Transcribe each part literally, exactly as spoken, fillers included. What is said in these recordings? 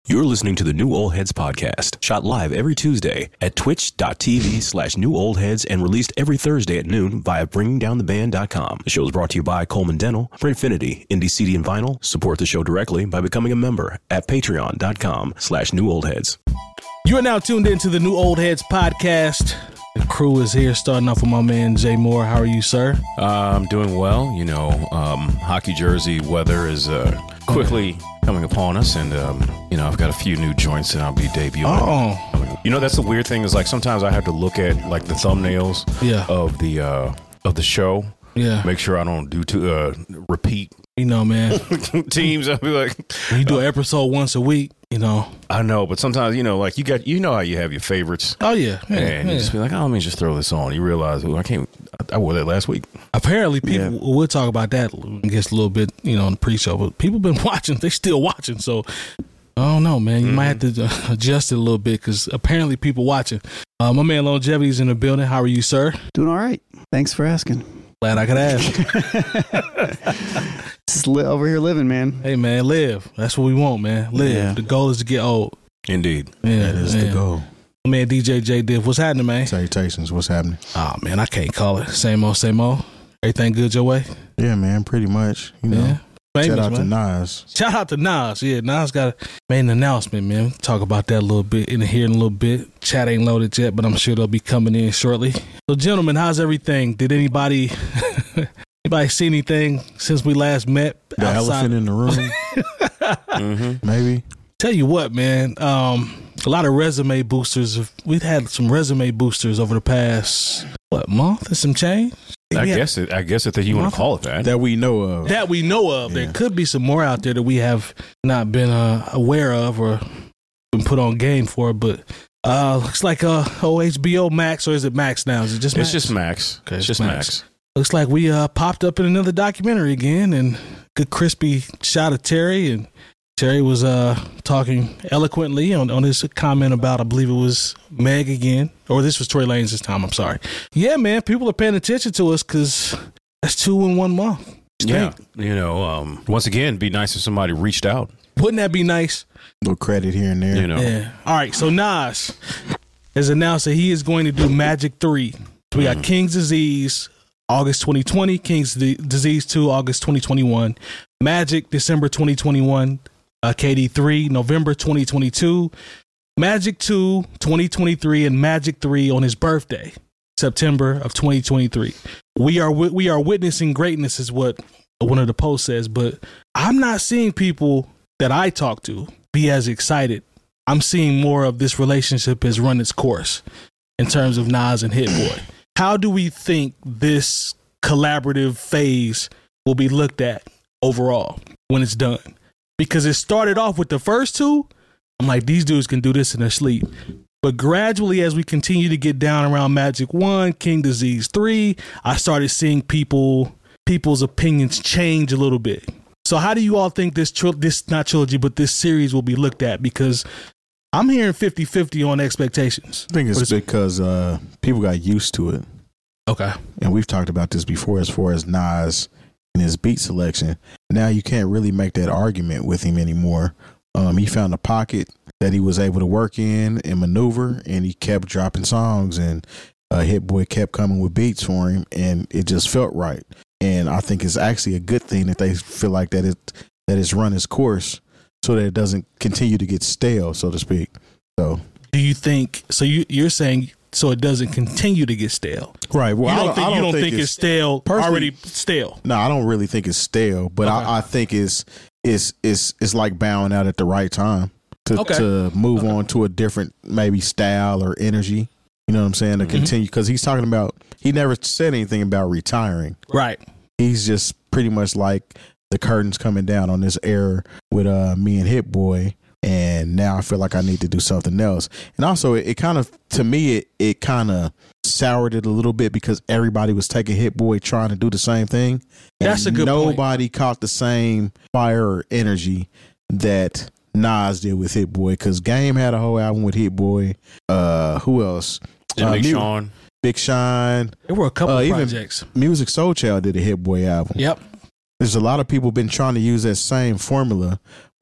You're listening to the New Old Heads podcast, shot live every Tuesday at twitch.tv slash new old heads and released every Thursday at noon via bringing down the band dot com. The show is brought to you by Coleman Dental, Printfinity, Indie C D and Vinyl. Support the show directly by becoming a member at patreon.com slash new old heads. You are now tuned into the New Old Heads podcast. The crew is here, starting off with my man Jay Moore. How are you, sir? Uh, I'm doing well. You know, um, hockey jersey weather is uh, quickly coming upon us, and um, you know, I've got a few new joints that I'll be debuting. Oh, you know, that's the weird thing is like sometimes I have to look at like the thumbnails yeah. of the uh, of the show. Yeah, make sure I don't do to uh, repeat. You know, man. Teams, I'll be like, when you do an episode once a week, you know. I know, but sometimes, you know, like you got, you know how you have your favorites. Oh, yeah. yeah and yeah. you just be like, oh, let me just throw this on. You realize, well, I can't, I, I wore that last week. Apparently, people, yeah. we'll talk about that, I guess, a little bit, you know, in the pre-show, but people been watching, they still watching, so I don't know, man. You mm-hmm. might have to adjust it a little bit because apparently people watching. Uh, my man Longevity's in the building. How are you, sir? Doing all right. Thanks for asking. Glad I could ask. Just li- over here living, man. Hey, man, live. That's what we want, man. Live. Yeah. The goal is to get old. Indeed. Yeah, that is man. the goal. Man, D J J Diff, what's happening, man? Salutations. What's happening? Oh, man, I can't call it. Same old, same old. Everything good your way? Yeah, man, pretty much. You know. Yeah. Famous, Shout out man. to Nas. Shout out to Nas. Yeah, Nas got made an announcement, man. Talk about that a little bit in here in a little bit. Chat ain't loaded yet, but I'm sure they'll be coming in shortly. So, gentlemen, how's everything? Did anybody anybody see anything since we last met? The outside? Elephant in the room? mm-hmm. Maybe. Tell you what, man. Um, a lot of resume boosters. Have, we've had some resume boosters over the past what month and some change. I guess it. I guess if you want to call it that. That we know of. That we know of. Yeah. There could be some more out there that we have not been uh, aware of or been put on game for. But uh, looks like uh, oh, H B O Max, or is it Max now? Is it just Max? It's just Max. Okay, it's just Max. Max. Looks like we uh, popped up in another documentary again, and good crispy shot of Terry, and Terry was uh, talking eloquently on, on his comment about, I believe it was Meg again, or this was Tory Lanez this time, I'm sorry. Yeah, man, people are paying attention to us because that's two in one month. Yeah, you know, um, once again, be nice if somebody reached out. Wouldn't that be nice? A little credit here and there. You know. Yeah. All right, so Nas has announced that he is going to do Magic three. So we got mm. King's Disease, August twenty twenty, King's D- Disease two, August twenty twenty-one, Magic, December twenty twenty-one, Uh, K D three, November twenty twenty-two, Magic two, twenty twenty-three, and Magic three on his birthday, September of twenty twenty-three. We are we are witnessing greatness is what one of the posts says, but I'm not seeing people that I talk to be as excited. I'm seeing more of this relationship has run its course in terms of Nas and Hit Boy. How do we think this collaborative phase will be looked at overall when it's done? Because it started off with the first two, I'm like, these dudes can do this in their sleep. But gradually, as we continue to get down around Magic one, King Disease three, I started seeing people people's opinions change a little bit. So how do you all think this, tri- this not trilogy, but this series will be looked at? Because I'm hearing fifty-fifty on expectations. I think it's because uh, people got used to it. Okay. And we've talked about this before as far as Nas in his beat selection. Now you can't really make that argument with him anymore. Um, he found a pocket that he was able to work in and maneuver, and he kept dropping songs, and uh, Hit Boy kept coming with beats for him, and it just felt right. And I think it's actually a good thing that they feel like that it that it's run its course, so that it doesn't continue to get stale, so to speak. So, do you think? So you you're saying so it doesn't continue to get stale, right? Well, you don't I don't think, I don't you don't think, think it's, it's stale. Already stale. No, I don't really think it's stale, but okay. I, I think it's it's it's it's like bowing out at the right time to okay. to move okay. on to a different maybe style or energy. You know what I'm saying? To mm-hmm. continue, because he's talking about, he never said anything about retiring. Right. He's just pretty much like the curtains coming down on this era with uh, me and Hit Boy. And now I feel like I need to do something else. And also, it, it kind of, to me, it, it kind of soured it a little bit because everybody was taking Hit Boy trying to do the same thing. That's a good nobody point. Nobody caught the same fire or energy that Nas did with Hit Boy, because Game had a whole album with Hit Boy. Uh, who else? Uh, Big Mu- Sean. Big Sean. There were a couple uh, of even projects. Music Soul Child did a Hit Boy album. Yep. There's a lot of people been trying to use that same formula,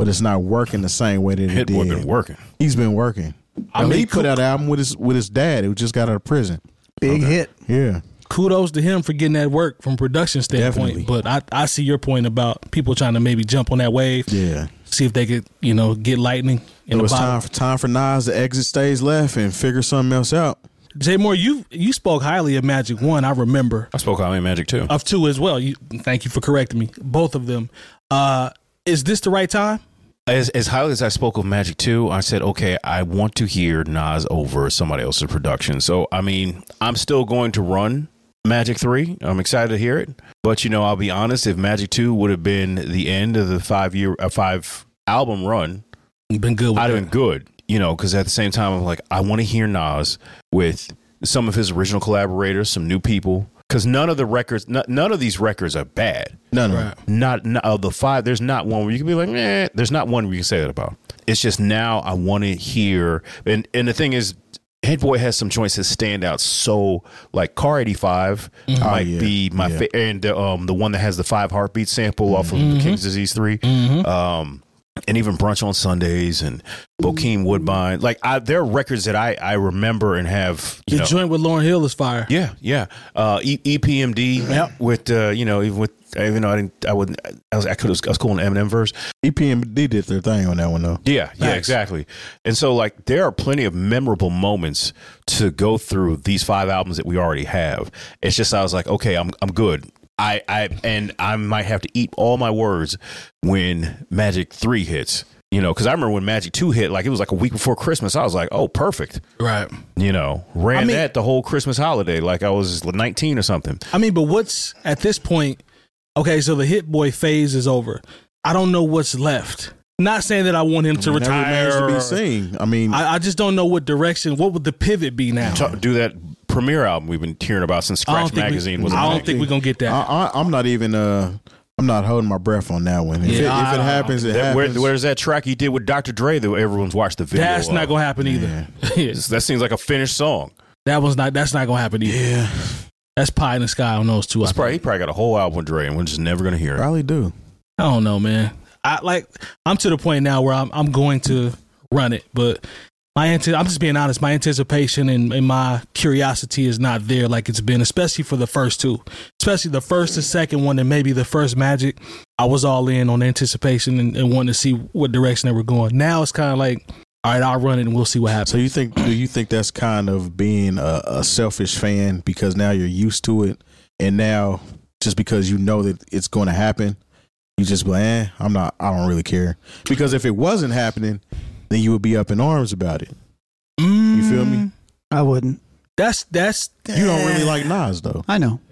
but it's not working the same way that it Hit did. Boy been working. He's been working. I, I mean, he put out an album with his with his dad who just got out of prison. Big okay. hit. Yeah. Kudos to him for getting that work from production standpoint. Definitely. But I, I see your point about people trying to maybe jump on that wave. Yeah. See if they could, you know, get lightning in It the was bottle. time for time for Nas to exit stage left and figure something else out. Jay Moore, you you spoke highly of Magic One. I remember I spoke highly of Magic too. of two as well. You, thank you for correcting me. Both of them. Uh, is this the right time? As as highly as I spoke of Magic two, I said, okay, I want to hear Nas over somebody else's production. So, I mean, I'm still going to run Magic three. I'm excited to hear it. But, you know, I'll be honest, if Magic two would have been the end of the five-year, uh, five-album run, You've been good with I'd have that. been good. You know, because at the same time, I'm like, I want to hear Nas with some of his original collaborators, some new people. Because none of the records, n- none of these records are bad. No, no. Right. Not, not of the five. There's not one where you can be like, eh. There's not one where you can say that about. It's just now I want to hear, and and the thing is, Hit Boy has some joints that stand out. So like Car eighty-five Mm-hmm. might Oh, yeah. be my Yeah. favorite, and the, um the one that has the five heartbeat sample off of the King's Disease three. Mm-hmm. Um, and even Brunch on Sundays and Bokeem Woodbine. Like I, there are records that I I remember and have. You The know, joint with Lauryn Hill is fire. yeah, yeah. Uh, e- E P M D Yep. with uh, you know, even with even though I didn't, I wouldn't, I was, I could, I was cool in the Eminem verse. E P M D did their thing on that one though. Yeah, yeah, Facts. exactly. And so, like, there are plenty of memorable moments to go through these five albums that we already have. It's just I was like, okay, I'm, I'm good. I, I, and I might have to eat all my words when Magic three hits. You know, because I remember when Magic two hit, like it was like a week before Christmas. I was like, oh, perfect. Right. You know, ran I mean- that the whole Christmas holiday, like I was nineteen or something. I mean, but what's at this point? Okay, so the Hit Boy phase is over. I don't know what's left. Not saying that I want him to I mean, that retire. remains to be or- seen. I mean, I, I just don't know what direction. What would the pivot be now? Ta- do that premiere album we've been hearing about since I don't Scratch think Magazine we, was. I a don't thing. think we're gonna get that. I, I, I'm not even. Uh, I'm not holding my breath on that one. If, Yeah, it, if I it don't- happens, it That, where, happens. where's that track he did with Doctor Dre that everyone's watched the video? That's not of? gonna happen either. Yeah. That seems like a finished song. That was not. That's not gonna happen either. Yeah, That's pie in the sky on those two. I It's probably, he think. probably got a whole album with Dre, and we're just never gonna hear it. probably do. I don't know, man. I like. I'm to the point now where I'm. I'm going to run it, but my ante- I'm just being honest. My anticipation and, and my curiosity is not there like it's been, especially for the first two, especially the first and second one, and maybe the first Magic. I was all in on anticipation and, and wanting to see what direction they were going. Now it's kind of like, all right, I'll run it and we'll see what happens. So you think? Do you think that's kind of being a, a selfish fan because now you're used to it, and now just because you know that it's going to happen, you just be like, eh, I'm not. I don't really care. Because if it wasn't happening, then you would be up in arms about it. Mm, You feel me? I wouldn't. That's that's You don't really like Nas though, I know.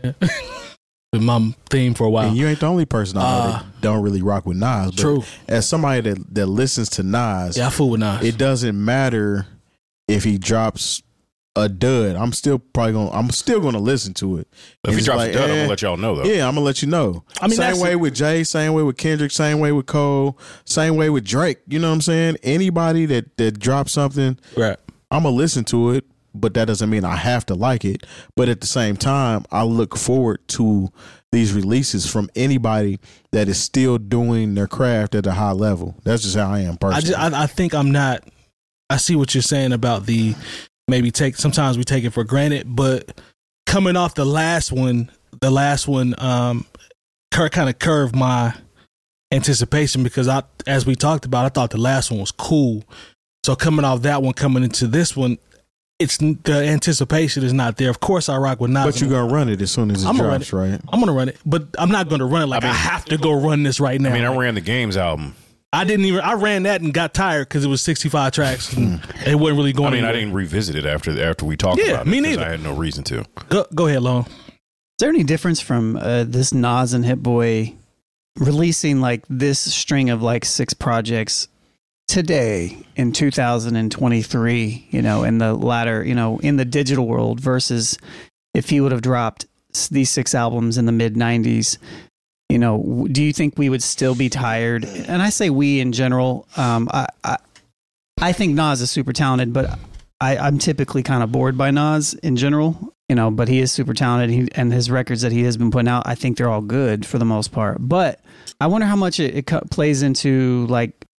been my theme for a while. and you ain't the only person I know Uh, that don't really rock with Nas. But True. as somebody that that listens to Nas, Yeah, I fool with Nas. it doesn't matter if he drops a dud. I'm still probably gonna. I'm still gonna listen to it. If And he it's drops like, a dud, I'm eh, gonna let y'all know though. Yeah, I'm gonna let you know. I mean, same that's way a- with Jay, same way with Kendrick, same way with Cole, same way with Drake. You know what I'm saying? Anybody that that drops something, Right. I'm gonna listen to it, but that doesn't mean I have to like it. But at the same time, I look forward to these releases from anybody that is still doing their craft at a high level. That's just how I am personally. I just I, I think I'm not. I see what you're saying about the maybe take. Sometimes we take it for granted, but coming off the last one, the last one, um, cur- kind of curved my anticipation because I, as we talked about, I thought the last one was cool. So coming off that one, coming into this one, it's the anticipation is not there. Of course, I rock with Nas. but you're gonna run it as soon as it I'm gonna run drops, right? I'm gonna run it, but I'm not gonna run it like I, I mean- have to go run this right now. I mean, I Like, ran the Games album. I didn't even. I ran that and got tired because it was sixty-five tracks. And it wasn't really going. I mean, I anywhere. didn't revisit it after after we talked Yeah, about it. me 'cause neither. I had no reason to. Go, go ahead, Long. Is there any difference from uh, this Nas and Hit Boy releasing like this string of like six projects today in two thousand twenty-three, you know, in the latter, you know, in the digital world versus if he would have dropped s- these six albums in the mid nineties? You know, w- do you think we would still be tired? And I say we in general. Um, I, I I think Nas is super talented, but I, I'm typically kind of bored by Nas in general. You know, but he is super talented. He, and his records that he has been putting out, I think they're all good for the most part. But I wonder how much it, it co- plays into like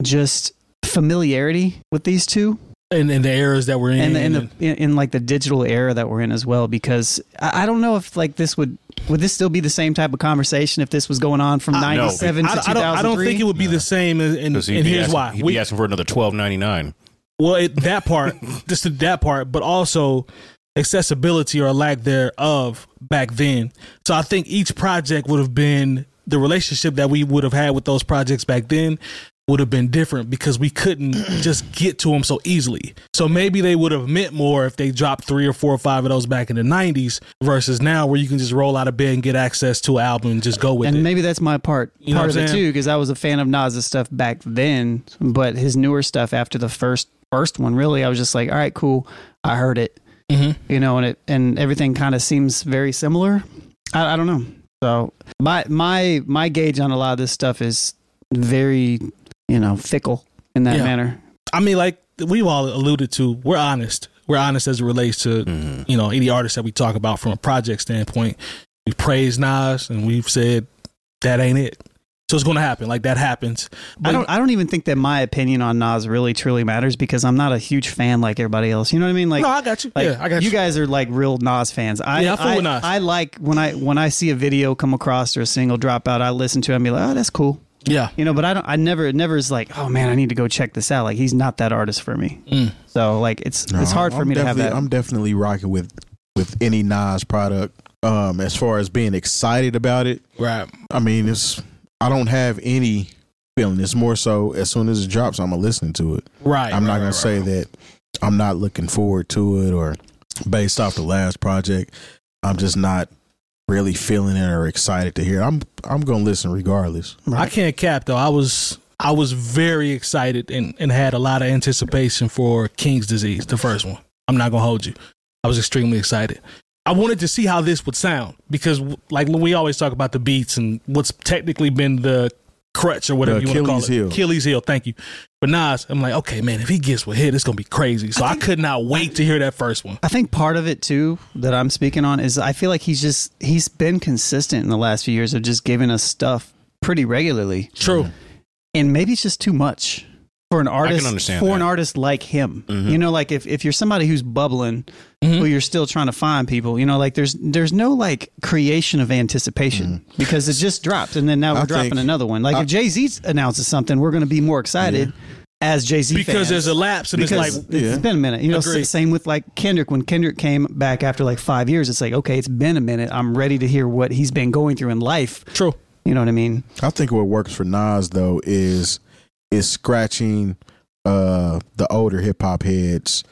just familiarity with these two. in, in the eras that we're in, and, and and the in, in like the digital era that we're in as well, because I, I don't know if like this would would this still be the same type of conversation if this was going on from ninety-seven I, to I, two thousand three? I don't think it would be the same, and, and, and here's asking, why. He'd We, be asking for another twelve ninety-nine. well, it, that part, just that part, but also accessibility or lack thereof back then. So I think each project would have been, the relationship that we would have had with those projects back then would have been different because we couldn't just get to them so easily. So maybe they would have meant more if they dropped three or four or five of those back in the nineties versus now where you can just roll out of bed and get access to an album and just go with and it. And maybe that's my part You know part of what I'm it saying? too, because I was a fan of Nas's stuff back then, but his newer stuff after the first first one, really, I was just like, all right, cool, I heard it, Mm-hmm. you know, and it and everything kind of seems very similar. I, I don't know. So my my my gauge on a lot of this stuff is very, you know, fickle in that Yeah. manner. I mean, like we've all alluded to, we're honest. We're honest as it relates to, Mm-hmm. you know, any artist that we talk about from a project standpoint. We praise Nas and we've said that ain't it. So it's going to happen. Like that happens. But I don't. I don't even think that my opinion on Nas really truly matters because I'm not a huge fan like everybody else. You know what I mean? Like, no, I got you. like yeah, I got you. you guys are like real Nas fans. I, Yeah, I fool I, with Nas. I like when I when I see a video come across or a single drop out, I listen to it and be like, oh, that's cool. Yeah. You know, but I don't. I never. It never is like, oh man, I need to go check this out. Like he's not that artist for me. Mm. So like it's No, it's hard for I'm me to have definitely- that. I'm definitely rocking with with any Nas product. Um, as far as being excited about it, Right. I mean, it's I don't have any feeling. It's more so as soon as it drops, I'm gonna listen to it. Right. I'm not right, gonna right, say right. that I'm not looking forward to it or based off the last project. I'm just not really feeling it or excited to hear it. I'm I'm gonna listen regardless. I can't cap though. I was I was very excited and, and had a lot of anticipation for King's Disease, the first one. I'm not gonna hold you. I was extremely excited. I wanted to see how this would sound because, like, we always talk about the beats and what's technically been the crutch or whatever The you want to call Achilles it. heel. Achilles heel. Thank you. But Nas, I'm like, okay, man, if he gets with hit, it's gonna be crazy. So I, could not wait to hear that first one. I think part of it too that I'm speaking on is I feel like he's just he's been consistent in the last few years of just giving us stuff pretty regularly. True. And maybe it's just too much for an artist understand for that. an artist like him. Mhm. You know, like if, if you're somebody who's bubbling, Mhm. who you're still trying to find people, you know, like there's there's no like creation of anticipation because it just dropped and then now we're I dropping think- another one. Like I- if Jay-Z announces something, we're going to be more excited as Jay-Z Because fans. there's a lapse and because it's like, it's Yeah. been a minute. You know, Agreed. s- same with like Kendrick. When Kendrick came back after like five years, it's like, okay, it's been a minute. I'm ready to hear what he's been going through in life. true. You know what I mean? I think what works for Nas though is is scratching uh, the older hip hop heads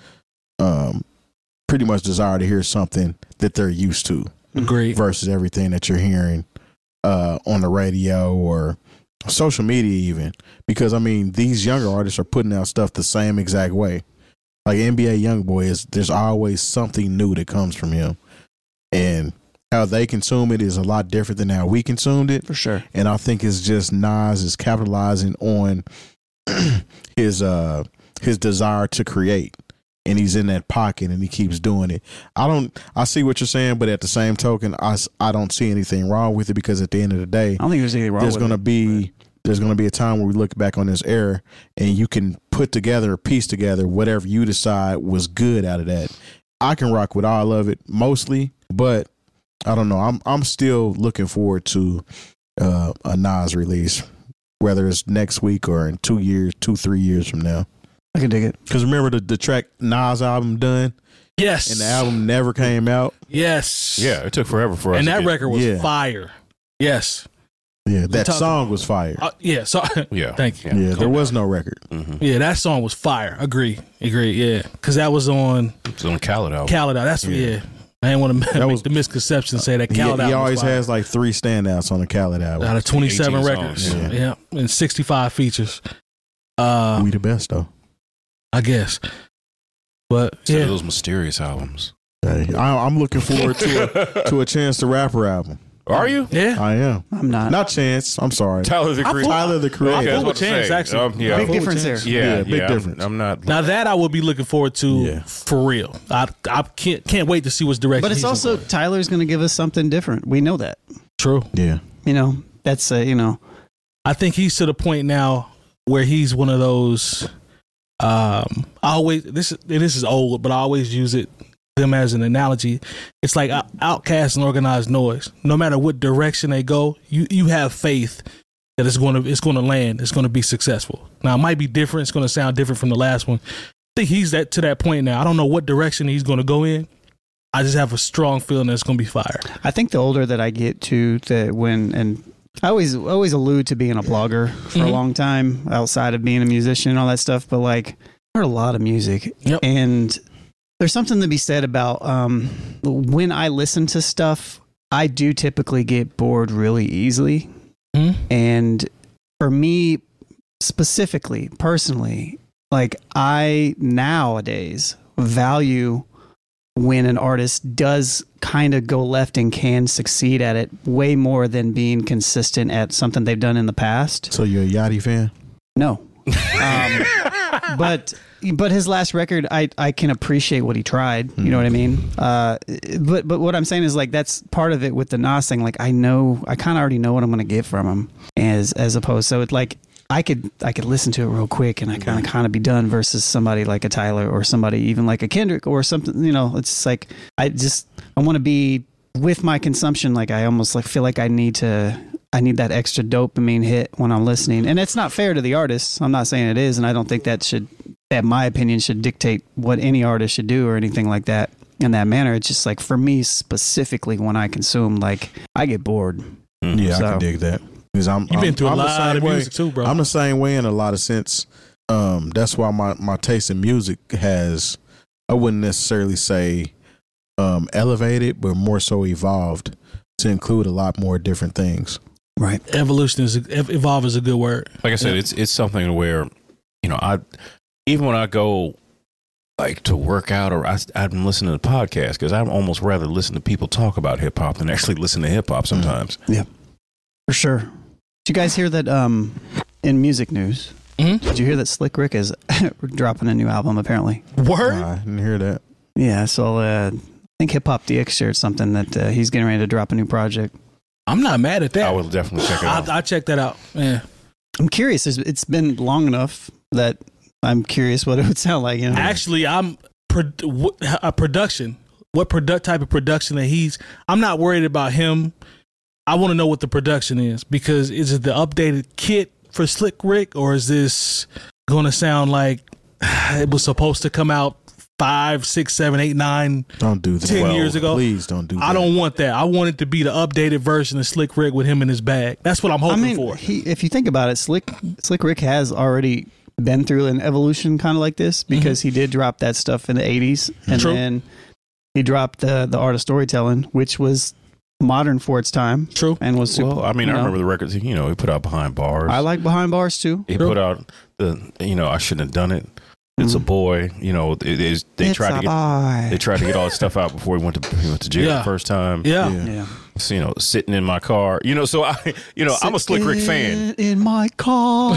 um, pretty much desire to hear something that they're used to Agreed. versus everything that you're hearing uh, on the radio or social media even. Because I mean, these younger artists are putting out stuff the same exact way. Like N B A Youngboy is, there's always something new that comes from him, and how they consume it is a lot different than how we consumed it. For sure. And I think it's just Nas is capitalizing on his uh his desire to create, and he's in that pocket and he keeps doing it. I don't I see what you're saying, but at the same token, I, s- I don't see anything wrong with it because at the end of the day, I don't think there's anything wrong there's with going to it. be there's going to be a time where we look back on this era and you can put together or piece together whatever you decide was good out of that. I can rock with all of it mostly, but I don't know. I'm I'm still looking forward to uh, a Nas release, whether it's next week or in two years, two three years from now. I can dig it. Because remember the the track Nas album done, Yes. and the album never came out. Yes. Yeah, it took forever for us. And to that get- record was Yeah. fire. Yes. Yeah, that talking- song was fire. Uh, yeah. So Yeah. thank you. yeah, there was no record. Mm-hmm. Yeah, that song was fire. Agree. Agree. Yeah. Because that was on It's on Khaled album. Khaled. That's, yeah. I didn't want to make was- the misconception say that He, Khaled he album always was fire. has like three standouts on the Khaled album. Out of twenty-seven eighteen records. songs. Yeah. And sixty-five features. Uh, we the best though. I guess. But Instead yeah. of those mysterious albums. Hey, I, I'm looking forward to a, to a Chance the Rapper album. Are you? Yeah. I am. I'm not. Not Chance. I'm sorry. Tyler the I Creator. Tyler the Okay, Creator. I was full about with to Chance, say, actually. um, yeah, Big full with difference there. Chance. yeah, Yeah, yeah, big I'm- difference. I'm not. Now that I will be looking forward to Yeah. for real. I I can't can't wait to see what's direction. But it's he's also going. Tyler's going to give us something different. We know that. true. Yeah. You know, that's uh, you know, I think he's to the point now where he's one of those. Um, I always this this is old, but I always use it them as an analogy. It's like Outkast and Organized Noise. No matter what direction they go, you you have faith that it's going to it's going to land. It's going to be successful. Now it might be different. It's going to sound different from the last one. I think he's that to that point now. I don't know what direction he's going to go in. I just have a strong feeling that it's going to be fire. I think the older that I get to, that when and. I always always allude to being a blogger for mm-hmm. a long time outside of being a musician and all that stuff. But like, I heard a lot of music, yep. and there's something to be said about um, when I listen to stuff, I do typically get bored really easily. Mm-hmm. And for me specifically, personally, like I nowadays value when an artist does kind of go left and can succeed at it way more than being consistent at something they've done in the past. So you're a Yachty fan? No. um, but but his last record, I, I can appreciate what he tried. You know what I mean? Uh, but but what I'm saying is like that's part of it with the Nas thing. Like I know, I kind of already know what I'm going to get from him as as opposed. So it's like I could I could listen to it real quick and I kind of kind of be done versus somebody like a Tyler or somebody even like a Kendrick or something. You know, it's like I just I want to be with my consumption. Like I almost like feel like I need to I need that extra dopamine hit when I'm listening, and it's not fair to the artists. I'm not saying it is, and I don't think that should that my opinion should dictate what any artist should do or anything like that in that manner. It's just like for me specifically when I consume, like I get bored. Yeah, So- I can dig that. Because I'm, You've been I'm- through a I'm the lot same of way. music too, bro. I'm the same way in a lot of sense. Um, that's why my, my taste in music has, I wouldn't necessarily say um, elevated, but more so evolved to include a lot more different things. Right. Evolution is ev- evolve is a good word. Like I said, Yeah. it's it's something where, you know, I even when I go like to work out or I, I'm listening to podcasts because I'd almost rather listen to people talk about hip hop than actually listen to hip hop sometimes. For sure. Did you guys hear that um, in music news? Mhm. Did you hear that Slick Rick is dropping a new album apparently? Word. I didn't hear that. Yeah, so uh, I think Hip Hop D X shared something that uh, he's getting ready to drop a new project. I'm not mad at that. I will definitely check it out. I, I check that out. Yeah. I'm curious. It's- It's been long enough that I'm curious what it would sound like. You know? Actually, I'm pro- w- a production. What product type of production that he's? I'm not worried about him. I want to know what the production is because is it the updated kit for Slick Rick or is this going to sound like it was supposed to come out five, six, seven, eight, nine, Don't do that. ten years ago? Please don't do that. I don't want that. I want it to be the updated version of Slick Rick with him in his bag. That's what I'm I hoping mean, for. he, if you think about it, Slick Slick Rick has already been through an evolution kind of like this because he did drop that stuff in the eighties, and True. then he dropped the the art of storytelling, which was modern for its time True. and was super. Well, I mean, you I know, remember the records. You know, he put out Behind Bars. I like Behind Bars too. He True. put out the. You know, I shouldn't have done it. It's a Mhm. boy. You know, it is. They It's tried a to get. boy. They tried to get all this stuff out before he went to he went to jail Yeah. the first time. Yeah. Yeah. Yeah. So, you know, sitting in my car. You know, so I. You know, I'm a Slick Rick fan. Sit in my car.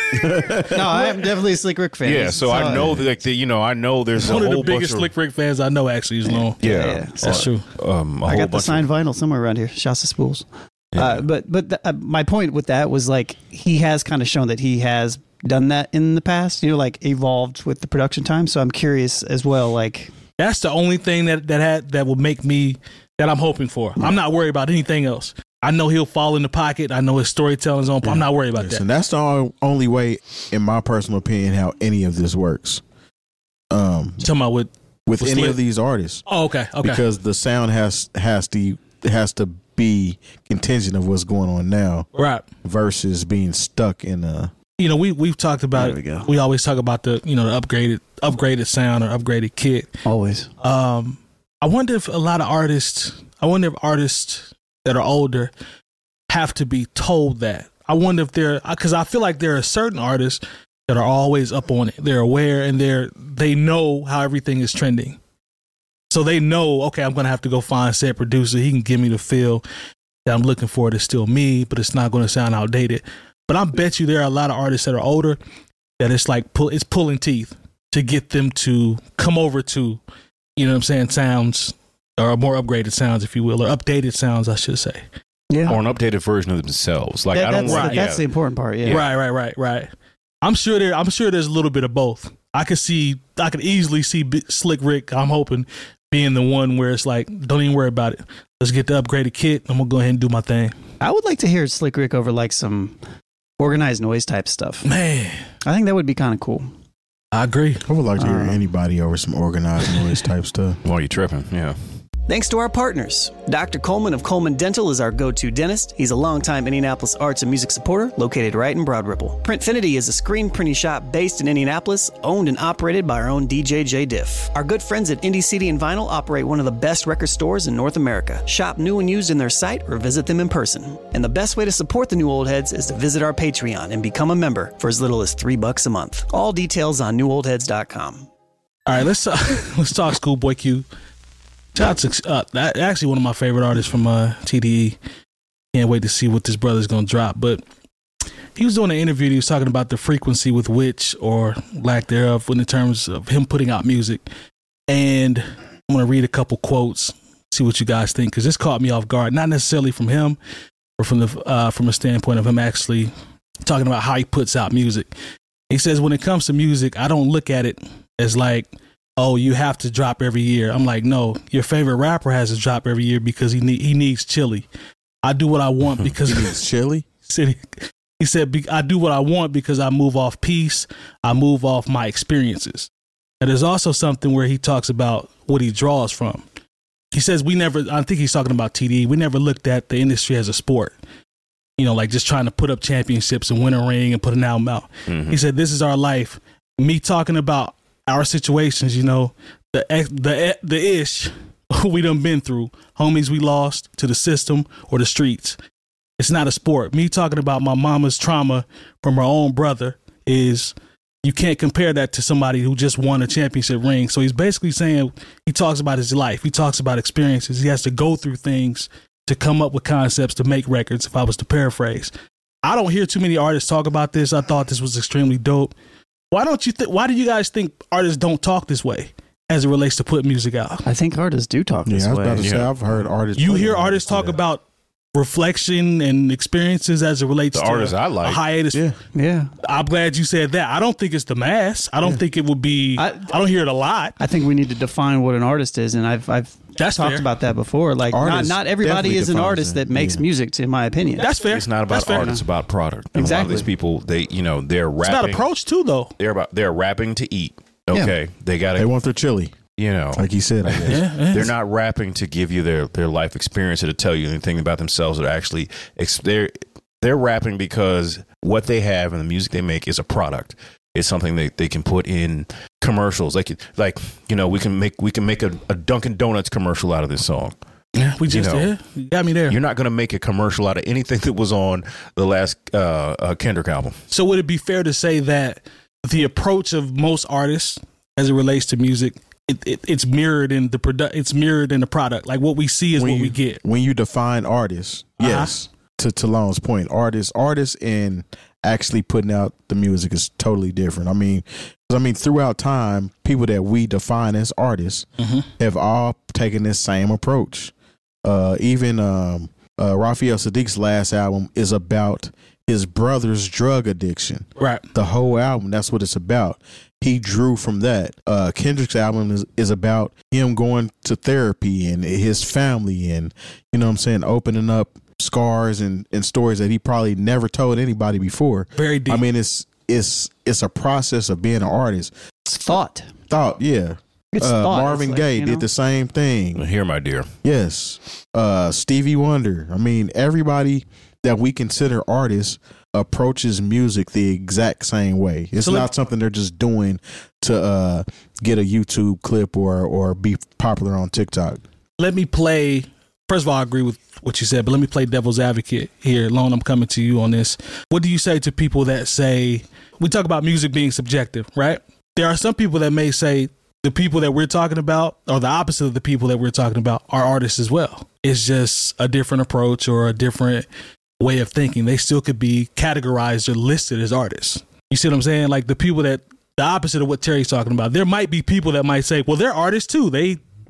No, I am definitely a Slick Rick fan. Yeah, so I know that, like, the, you know, I know there's a One of whole the biggest bunch Slick Rick fans I know actually is Long. of, yeah, Yeah, That's uh, true. Um, a I whole got the bunch signed of, vinyl somewhere around here. Shasta Spools. Yeah. Uh, but but the, uh, my point with that was like he has kind of shown that he has done that in the past. You know, like evolved with the production time. So I'm curious as well. Like That's the only thing that that had that will make me that I'm hoping for. I'm not worried about anything else. I know he'll fall in the pocket. I know his storytelling's on. I'm not worried about Listen, that. that's the only, only way, in my personal opinion, how any of this works. Um, You talking about with? with With any Slick? of these artists, Oh, okay, okay. because the sound has has to has to be contingent of what's going on now Right. versus being stuck in a. You know, we we've talked about. There we go. We always talk about the you know the upgraded upgraded sound or upgraded kit. always. Um, I wonder if a lot of artists. I wonder if artists that are older have to be told that. I wonder if they're because I feel like there are certain artists that are always up on it. They're aware and they're they know how everything is trending. So they know, okay, I'm gonna have to go find said producer. He can give me the feel that I'm looking for. It's still me, but it's not gonna sound outdated. But I bet you there are a lot of artists that are older that it's like pull it's pulling teeth to get them to come over to, you know what I'm saying, sounds or more upgraded sounds, if you will, or updated sounds, I should say. Yeah. or an updated version of themselves. Like That- I don't that's, want. the, that's yeah. the important part. Yeah. Right, right, right, right. I'm sure there. I'm sure there's a little bit of both. I could see. I could easily see B- Slick Rick. I'm hoping being the one where it's like, don't even worry about it. Let's get the upgraded kit. I'm gonna go ahead and do my thing. I would like to hear Slick Rick over like some organized noise type stuff. Man, I think that would be kind of cool. I agree. I would like to hear Uh, anybody over some organized noise type stuff. While you tripping, yeah. Thanks to our partners. Doctor Coleman of Coleman Dental is our go-to dentist. He's a longtime Indianapolis arts and music supporter located right in Broad Ripple. Printfinity is a screen printing shop based in Indianapolis, owned and operated by our own D J J Diff. Our good friends at Indie C D and Vinyl operate one of the best record stores in North America. Shop new and used in their site or visit them in person. And the best way to support the New Old Heads is to visit our Patreon and become a member for as little as three bucks a month. All details on new old heads dot com. All right, let's uh, let's talk Schoolboy Q. Shout out to uh, that, actually one of my favorite artists from uh, T D E. Can't wait to see what this brother's gonna drop. But he was doing an interview. He was talking about the frequency with which, or lack thereof, in terms of him putting out music. And I'm gonna read a couple quotes, see what you guys think, because this caught me off guard. Not necessarily from him, or from the uh, from a standpoint of him actually talking about how he puts out music. He says, when it comes to music, I don't look at it as like, oh, you have to drop every year. I'm like, no, your favorite rapper has to drop every year because he need, he needs chili. I do what I want because He needs chili? He said, I do what I want because I move off peace. I move off my experiences. And there's also something where he talks about what he draws from. He says, we never, I think he's talking about T D E. We never looked at the industry as a sport. You know, like just trying to put up championships and win a ring and put an album out. Mm-hmm. He said, this is our life. Me talking about our situations, you know, the the the ish we done been through, homies we lost to the system or the streets. It's not a sport. Me talking about my mama's trauma from her own brother is, you can't compare that to somebody who just won a championship ring. So he's basically saying, he talks about his life. He talks about experiences. He has to go through things to come up with concepts to make records, if I was to paraphrase. I don't hear too many artists talk about this. I thought this was extremely dope. Why don't you think? Why do you guys think artists don't talk this way as it relates to putting music out? I think artists do talk this Yeah, I was way. about to say, Yeah. I've heard artists. You play hear that. artists talk Yeah. about reflection and experiences as it relates The to artists I like. a hiatus. Yeah. Yeah. I'm glad you said that. I don't think it's the mass. I don't think it would be. I, I- I don't hear it a lot. I think we need to define what an artist is, and I've I've That's talked fair. about that before. Like, not, Artist not everybody definitely is an defines artist it. that makes Yeah. music, in my opinion. That's fair. It's not That's about fair. art, it's about product. And A lot Exactly. of these people, they, you know, they're It's rapping. about approach too, though. They're about they're rapping to eat. Okay. They gotta They want their chili, you know. like he said. I guess. Yeah, yeah. They're not rapping to give you their, their life experience or to tell you anything about themselves. They're actually ex- they're they're rapping because what they have and the music they make is a product. It's something they, they can put in commercials. Like like you know we can make we can make a, a Dunkin' Donuts commercial out of this song. Yeah, we just You know, yeah, you got me there. You're not going to make a commercial out of anything that was on the last uh, uh, Kendrick album. So would it be fair to say that the approach of most artists as it relates to music, it, it, it's mirrored in the product, it's mirrored in the product. Like what we see is When what you, we get. When you define artists, Uh-huh. yes, to Talon's point, artists, artists, and actually putting out the music is totally different. I mean, 'cause I mean, throughout time, people that we define as artists Mm-hmm. have all taken this same approach. Uh, even um, uh, Raphael Sadiq's last album is about his brother's drug addiction. Right. The whole album, that's what it's about. He drew from that. Uh, Kendrick's album is, is about him going to therapy and his family and, you know what I'm saying, opening up scars and, and stories that he probably never told anybody before. Very deep. I mean, it's it's it's a process of being an artist. It's thought. Thought, yeah. It's Uh, thought. Marvin It's like, Gaye you know? did the same thing. Here, my dear. Yes. Uh, Stevie Wonder. I mean, everybody that we consider artists approaches music the exact same way. It's So let- not something they're just doing to uh, get a YouTube clip or or be popular on TikTok. Let me play. First of all, I agree with what you said, but let me play devil's advocate here. Lone, I'm coming to you on this. What do you say to people that say, we talk about music being subjective, right? There are some people that may say the people that we're talking about, or the opposite of the people that we're talking about, are artists as well. It's just a different approach or a different way of thinking. They still could be categorized or listed as artists. You see what I'm saying? Like the people that, the opposite of what Terry's talking about. There might be people that might say, well, they're artists too. They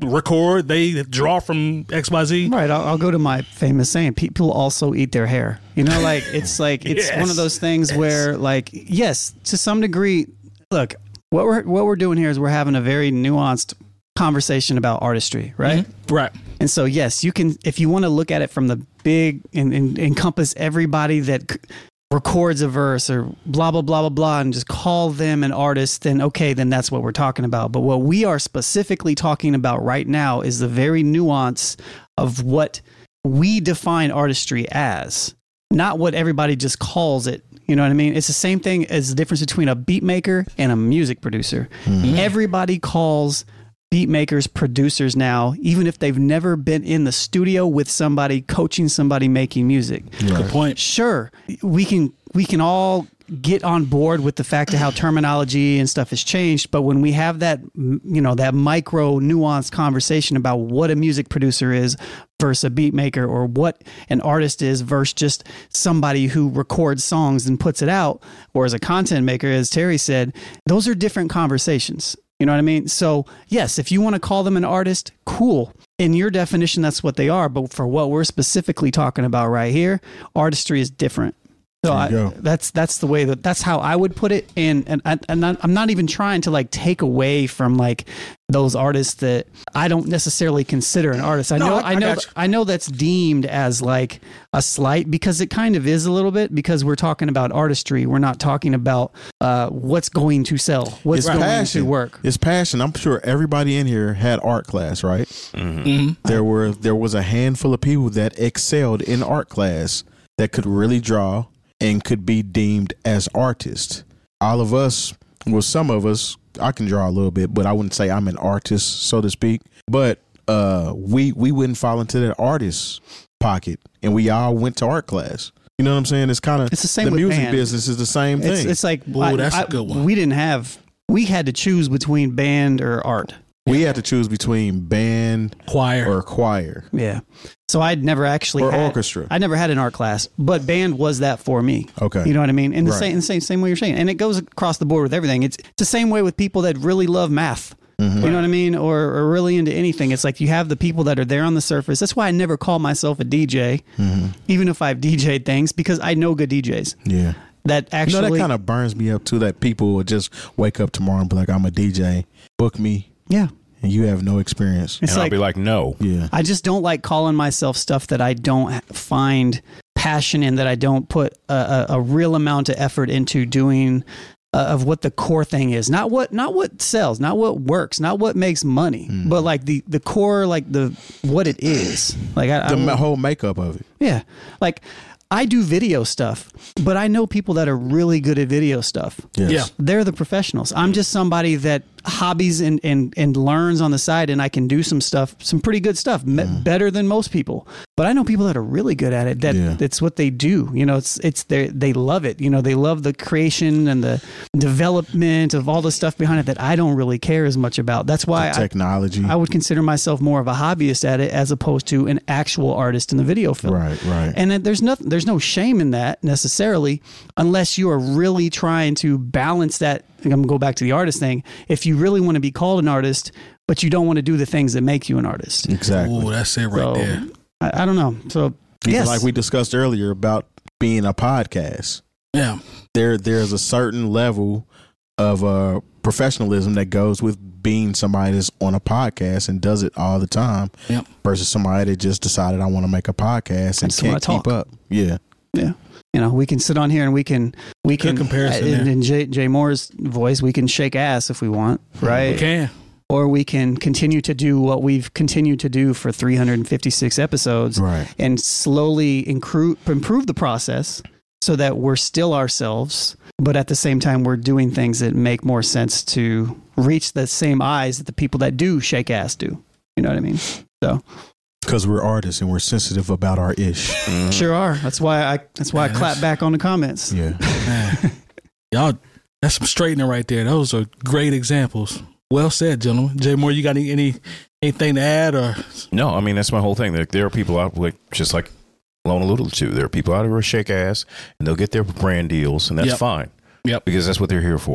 record, they draw from X Y Z. Right. I'll, I'll go to my famous saying: people also eat their hair. You know, like it's like it's Yes. one of those things Yes. where, like, yes, to some degree. Look, what we're what we're doing here is we're having a very nuanced conversation about artistry, right? Mm-hmm. Right. And so, yes, you can, if you want to look at it from the big and, and encompass everybody that c- records a verse or blah, blah, blah, blah, blah, and just call them an artist, then okay, then that's what we're talking about. But what we are specifically talking about right now is the very nuance of what we define artistry as, not what everybody just calls it. You know what I mean? It's the same thing as the difference between a beat maker and a music producer. Mm-hmm. Everybody calls beat makers producers now, even if they've never been in the studio with somebody coaching somebody making music. Good point. Sure, we can we can all get on board with the fact of how terminology and stuff has changed, but when we have that, you know, that micro nuanced conversation about what a music producer is versus a beat maker, or what an artist is versus just somebody who records songs and puts it out, or as a content maker, as Terry said, those are different conversations. You know what I mean? So yes, if you want to call them an artist, cool. In your definition, that's what they are. But for what we're specifically talking about right here, artistry is different. So There you I, go. that's that's the way that that's how I would put it. And and I, and I'm not even trying to like take away from like those artists that I don't necessarily consider an artist. I No, know I- I, I know got you. I know that's deemed as like a slight, because it kind of is a little bit, because we're talking about artistry. We're not talking about uh, what's going to sell, what's It's going passion. to work. It's passion. I'm sure everybody in here had art class, right? Mm-hmm. There were there was a handful of people that excelled in art class that could really draw and could be deemed as artists. All of us, well, some of us, I can draw a little bit, but I wouldn't say I'm an artist, so to speak. But uh, we we wouldn't fall into that artist pocket, and we all went to art class. You know what I'm saying? It's kind of It's the same the with music band. business is the same thing. It's, it's like, Ooh, I- that's a I- good one. We didn't have, we had to choose between band or art. we had to choose between band Choir. or choir Yeah. So I'd never actually or had, orchestra. I never had an art class, but band was that for me. Okay. You know what I mean? And the Right. same, the same, same way you're saying. And it goes across the board with everything. It's, it's the same way with people that really love math. Mm-hmm. You know what I mean? Or, or really into anything. It's like you have the people that are there on the surface. That's why I never call myself a D J, Mm-hmm. even if I've D J'd things, because I know good D Js Yeah. that You actually. know, that kind of burns me up too, that people would just wake up tomorrow and be like, I'm a D J, book me, yeah. and you have no experience. And It's I'll like, be like, no. Yeah. I just don't like calling myself stuff that I don't find passion in, that I don't put a, a, a real amount of effort into doing, uh, of what the core thing is. Not what not what sells, not what works, not what makes money, Mm. but like the the core, like the what it is. Like I, The I ma- whole makeup of it. yeah, like I do video stuff, but I know people that are really good at video stuff. Yes. Yeah. They're the professionals. I'm just somebody that hobbies and, and, and learns on the side, and I can do some stuff, some pretty good stuff, me- better than most people. But I know people that are really good at it. That Yeah. that's what they do. You know, it's it's they they love it. You know, they love the creation and the development of all the stuff behind it that I don't really care as much about. That's why I, Technology. I would consider myself more of a hobbyist at it as opposed to an actual artist in the video film. Right, right. And then there's nothing, there's no shame in that necessarily, unless you are really trying to balance that. I'm going to go back to the artist thing. If you really want to be called an artist, but you don't want to do the things that make you an artist. Exactly. Oh, that's it right So, there. I, I don't know. So Even yes, like we discussed earlier about being a podcast. Yeah. There there's a certain level of uh professionalism that goes with being somebody that's on a podcast and does it all the time Yep. versus somebody that just decided I want to make a podcast and just wanna can't keep talk. up. Yeah. yeah. You know, we can sit on here and we can, we Good can, comparison in, there. in Jay, Jay Moore's voice, we can shake ass if we want, right? We can. Or we can continue to do what we've continued to do for three hundred fifty-six episodes, Right. and slowly incru- improve the process so that we're still ourselves, but at the same time, we're doing things that make more sense to reach the same eyes that the people that do shake ass do. You know what I mean? So Because we're artists and we're sensitive about our ish. sure are. That's why I. That's why I Man, clap back on the comments. Yeah. Man. Y'all, that's some straightening right there. Those are great examples. Well said, gentlemen. Jay Moore, you got any, any anything to add? Or No, I mean, that's my whole thing. There, there are people out, like, just like Lone alluded to, there are people out there who shake ass and they'll get their brand deals, and that's Yep. fine. Yep. Because that's what they're here for.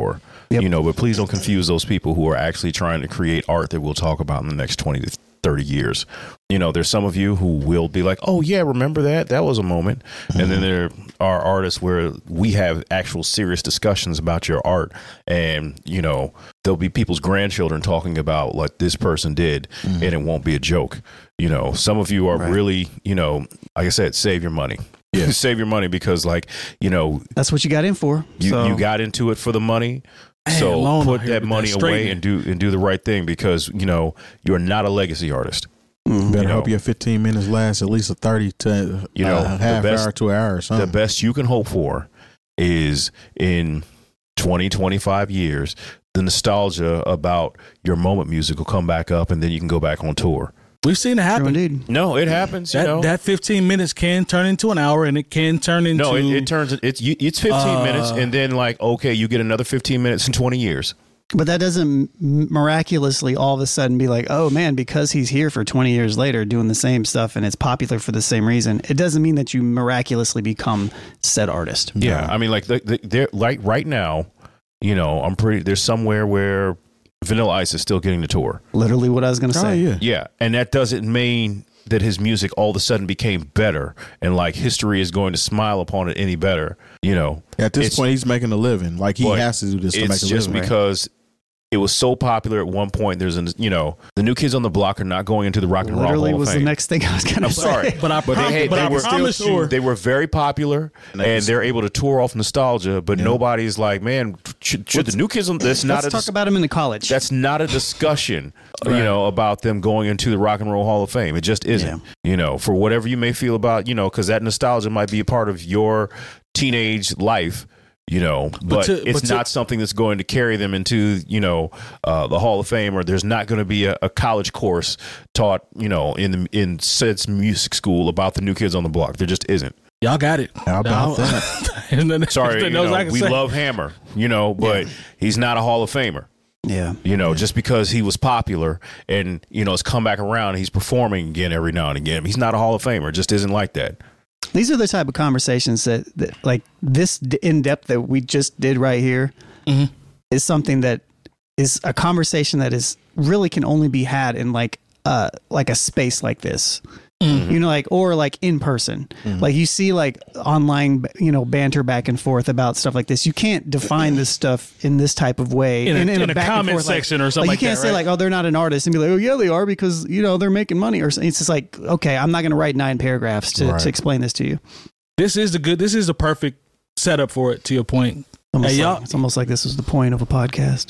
Yep. You know, but please don't confuse those people who are actually trying to create art that we'll talk about in the next twenty to thirty years. You know, there's some of you who will be like, oh yeah, remember that? That was a moment. Mm-hmm. And then there are artists where we have actual serious discussions about your art. And, you know, there'll be people's grandchildren talking about what this person did, mm-hmm. and it won't be a joke. You know, some of you are right. really, you know, like I said, save your money. Yeah. Save your money because, like, you know, that's what you got in for. You, so. you got into it for the money. So Man, put that money that away and do and do the right thing, because, you know, you're not a legacy artist. Mm-hmm. Better you know, hope your fifteen minutes lasts at least a thirty to you know uh, half best, hour to an hour or something. The best you can hope for is in twenty, twenty-five years, the nostalgia about your moment music will come back up, and then you can go back on tour. We've seen it happen. True indeed. No, it happens. That, you know? that fifteen minutes can turn into an hour, and it can turn into no. It, it turns. It's it's fifteen uh, minutes, and then like okay, you get another fifteen minutes in twenty years. But that doesn't miraculously all of a sudden be like, oh man, because he's here for twenty years later doing the same stuff and it's popular for the same reason. It doesn't mean that you miraculously become said artist. Yeah, no. I mean, like the, the, they're like right now, you know, I'm pretty. There's somewhere where Vanilla Ice is still getting the tour. Literally, what I was going to oh, say. Yeah, yeah, and that doesn't mean that his music all of a sudden became better and like history is going to smile upon it any better. You know, at this point, he's making a living. Like he has to do this to make a living. It's just because. Right? It was so popular at one point. There's, an, you know, the New Kids on the Block are not going into the Rock and Roll Hall of Fame. Literally was the next thing I was going to say. I'm sorry, but I, but prom- they, but they I were promise you, they were very popular, and, and they're able to tour off nostalgia. But yeah. nobody's like, man, should, should the New Kids on? That's not. Let's a talk dis- about them in the college. That's not a discussion, right. you know, about them going into the Rock and Roll Hall of Fame. It just isn't. Yeah. You know, for whatever you may feel about, you know, because that nostalgia might be a part of your teenage life. You know, but, but to, it's but not to, something that's going to carry them into, you know, uh, the Hall of Fame, or there's not going to be a, a college course taught, you know, in the, in said music school about the New Kids on the Block. There just isn't. Y'all got it. How about that? Sorry, you know, we say. love Hammer, you know, but yeah. he's not a Hall of Famer. Yeah. You know, yeah. just because he was popular and, you know, it's come back around, he's performing again every now and again. He's not a Hall of Famer. It just isn't like that. These are the type of conversations that, that like this in depth that we just did right here mm-hmm. is something that is a conversation that is really can only be had in like uh like a space like this. Mm-hmm. You know, like, or like in person, mm-hmm. like you see like online, you know, banter back and forth about stuff like this. You can't define this stuff in this type of way in a, in in a, a comment forth, section like, or something like, like you can't that, say right? like, oh, they're not an artist and be like, oh yeah, they are because, you know, they're making money or something. It's just like, okay, I'm not going to write nine paragraphs to, right. to explain this to you. This is the good, this is the perfect setup for it, to your point. Almost hey, like, y'all, it's almost like this was the point of a podcast.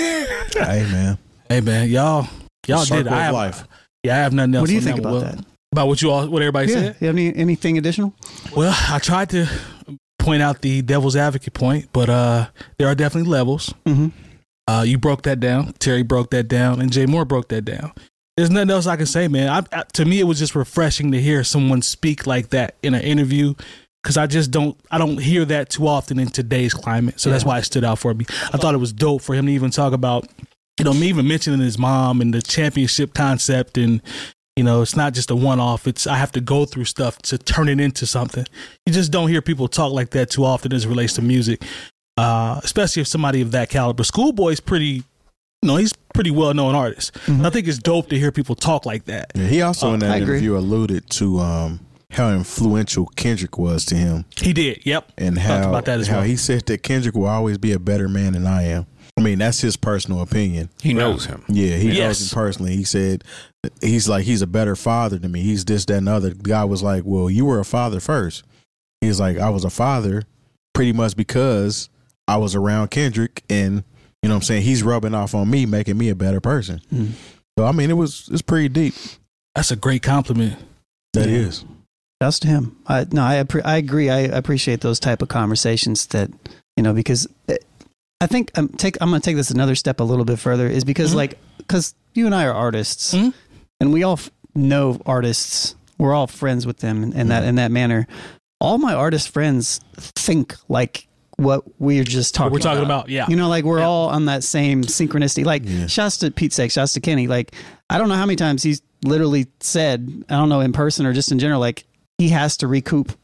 Hey man. Hey man, y'all, y'all did. I have, life. Yeah, I have nothing else. What do you on think that about well, that? About what you all, what everybody yeah. said? You have any, anything additional? Well, I tried to point out the devil's advocate point, but uh, there are definitely levels. Mm-hmm. Uh, you broke that down. Terry broke that down, and Jay Moore broke that down. There's nothing else I can say, man. I, I, to me, it was just refreshing to hear someone speak like that in an interview, because I just don't, I don't hear that too often in today's climate. So yeah. that's why it stood out for me. I thought it was dope for him to even talk about, you know, me even mentioning his mom and the championship concept, and you know, it's not just a one-off. It's I have to go through stuff to turn it into something. You just don't hear people talk like that too often as it relates to music, uh, especially if somebody of that caliber. Schoolboy's pretty, you know, he's pretty well-known artist. Mm-hmm. I think it's dope to hear people talk like that. Yeah, he also uh, in that I interview agree. alluded to um, how influential Kendrick was to him. He did, yep. And how, Talked about that as how well. he said that Kendrick will always be a better man than I am. I mean, that's his personal opinion. He knows him. Yeah, he yes. knows him personally. He said, he's like, he's a better father than me. He's this, that, and other. The guy was like, well, you were a father first. He's like, I was a father pretty much because I was around Kendrick, and, you know what I'm saying, he's rubbing off on me, making me a better person. Mm. So, I mean, it was, it's pretty deep. That's a great compliment. That yeah. is. Shouts to him. I, no, I, I agree. I appreciate those type of conversations that, you know, because it, I think I'm take I'm going to take this another step a little bit further, is because mm-hmm. like because you and I are artists, mm-hmm. and we all f- know artists. We're all friends with them in, in mm-hmm. that in that manner. All my artist friends think like what we're just talking. What we're talking about. about, yeah. You know, like we're yeah. all on that same synchronicity. Like, yeah. shouts to Pete Six, shouts to Kenny. Like, I don't know how many times he's literally said, I don't know, in person or just in general, like he has to recoup